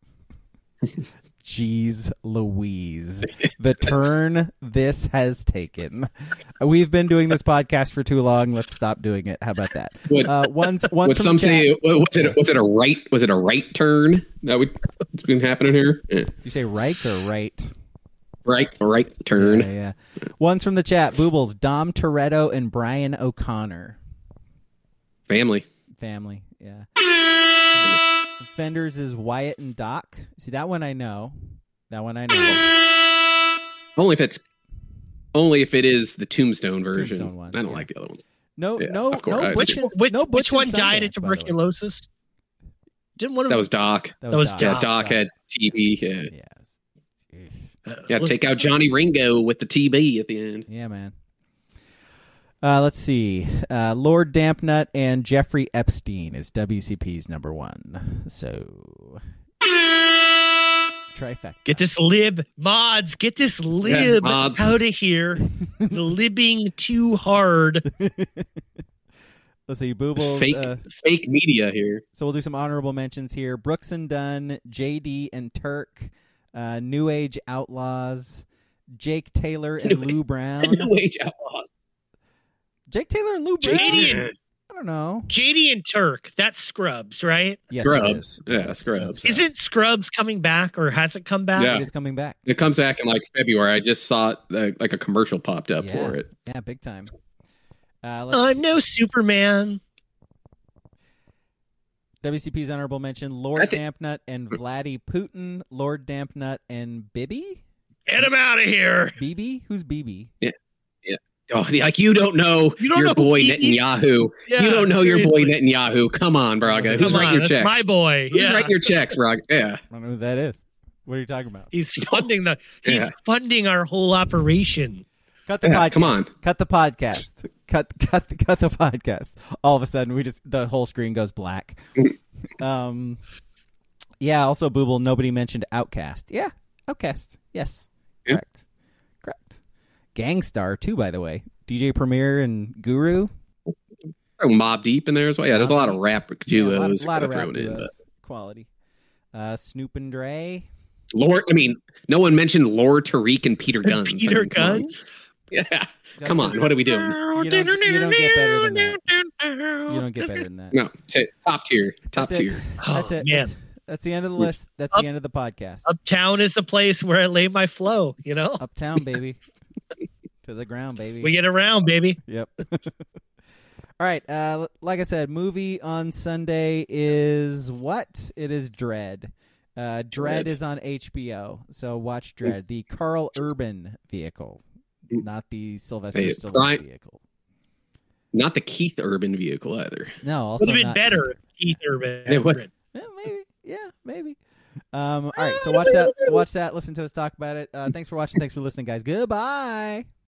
Jeez Louise. The turn this has taken. We've been doing this podcast for too long. Let's stop doing it. How about that? Would some say was it a right turn that what's been happening here? Yeah. You say Reich or right? Right turn. Yeah. One's from the chat. Boobles, Dom Toretto and Brian O'Connor. Family. Yeah. Fenders is Wyatt and Doc. See, that one I know. Only if it is the Tombstone version. Tombstone one, I don't like the other ones. No. Which one died of tuberculosis? Didn't one of that was Doc. That was Doc. Doc had TB. Yeah. Yes. Take out Johnny Ringo with the TB at the end. Yeah, man. Let's see. Lord Dampnut and Jeffrey Epstein is WCP's number one. So trifecta. Get this lib mods. Get this lib out of here. The libbing too hard. Let's see. Boobles. Fake media here. So we'll do some honorable mentions here. Brooks and Dunn, JD and Turk, New Age Outlaws, Jake Taylor and Lou Brown. New Age Outlaws. Jake Taylor and Lou Brown? I don't know. JD and Turk. That's Scrubs, right? Yes, Scrubs. Yeah, Scrubs. Isn't Scrubs coming back, or has it come back? Yeah. It is coming back. It comes back in like February. I just saw it, like a commercial popped up for it. Yeah, big time. I'm no Superman. WCP's honorable mention, Lord Dampnut and Vladdy Putin, Lord Dampnut and Bibi? Get him out of here. Bibi? Who's Bibi? Yeah. Oh, like you don't know your boy Netanyahu. Yeah, you don't know your boy Netanyahu. Come on, Braga. Who's writing your checks? My boy. Who's writing your checks, Braga? Yeah. I don't know who that is. What are you talking about? He's funding funding our whole operation. Cut the podcast. Come on. Cut the podcast. Cut the podcast. All of a sudden, the whole screen goes black. Yeah. Also, Booble. Nobody mentioned Outkast. Yeah, Outkast. Yes. Yeah. Correct. Gangstar too, by the way. DJ Premier and Guru. Mobb Deep in there as well. Yeah, there's a lot of rap duos. A lot of rap duos. Quality. Snoop and Dre. Lord, I mean, no one mentioned Lord Tariq and Peter Guns. Peter Guns? Yeah. Come on, what are we doing? You don't get better than that. You don't get better than that. No, top tier. That's tier. That's it. Man. That's the end of the list. That's the end of the podcast. Uptown is the place where I lay my flow, you know? Uptown, baby. To the ground, baby. We get around, baby. Yep. All right. Like I said, movie on Sunday is what? It is Dredd. Dredd is on HBO, so watch Dredd. The Carl Urban vehicle, not the Sylvester Stallone vehicle. Not the Keith Urban vehicle either. No, also would have been better. Keith Urban. Yeah, maybe. Yeah, maybe. All right, so watch that. Listen to us talk about it. Thanks for watching. Thanks for listening, guys. Goodbye.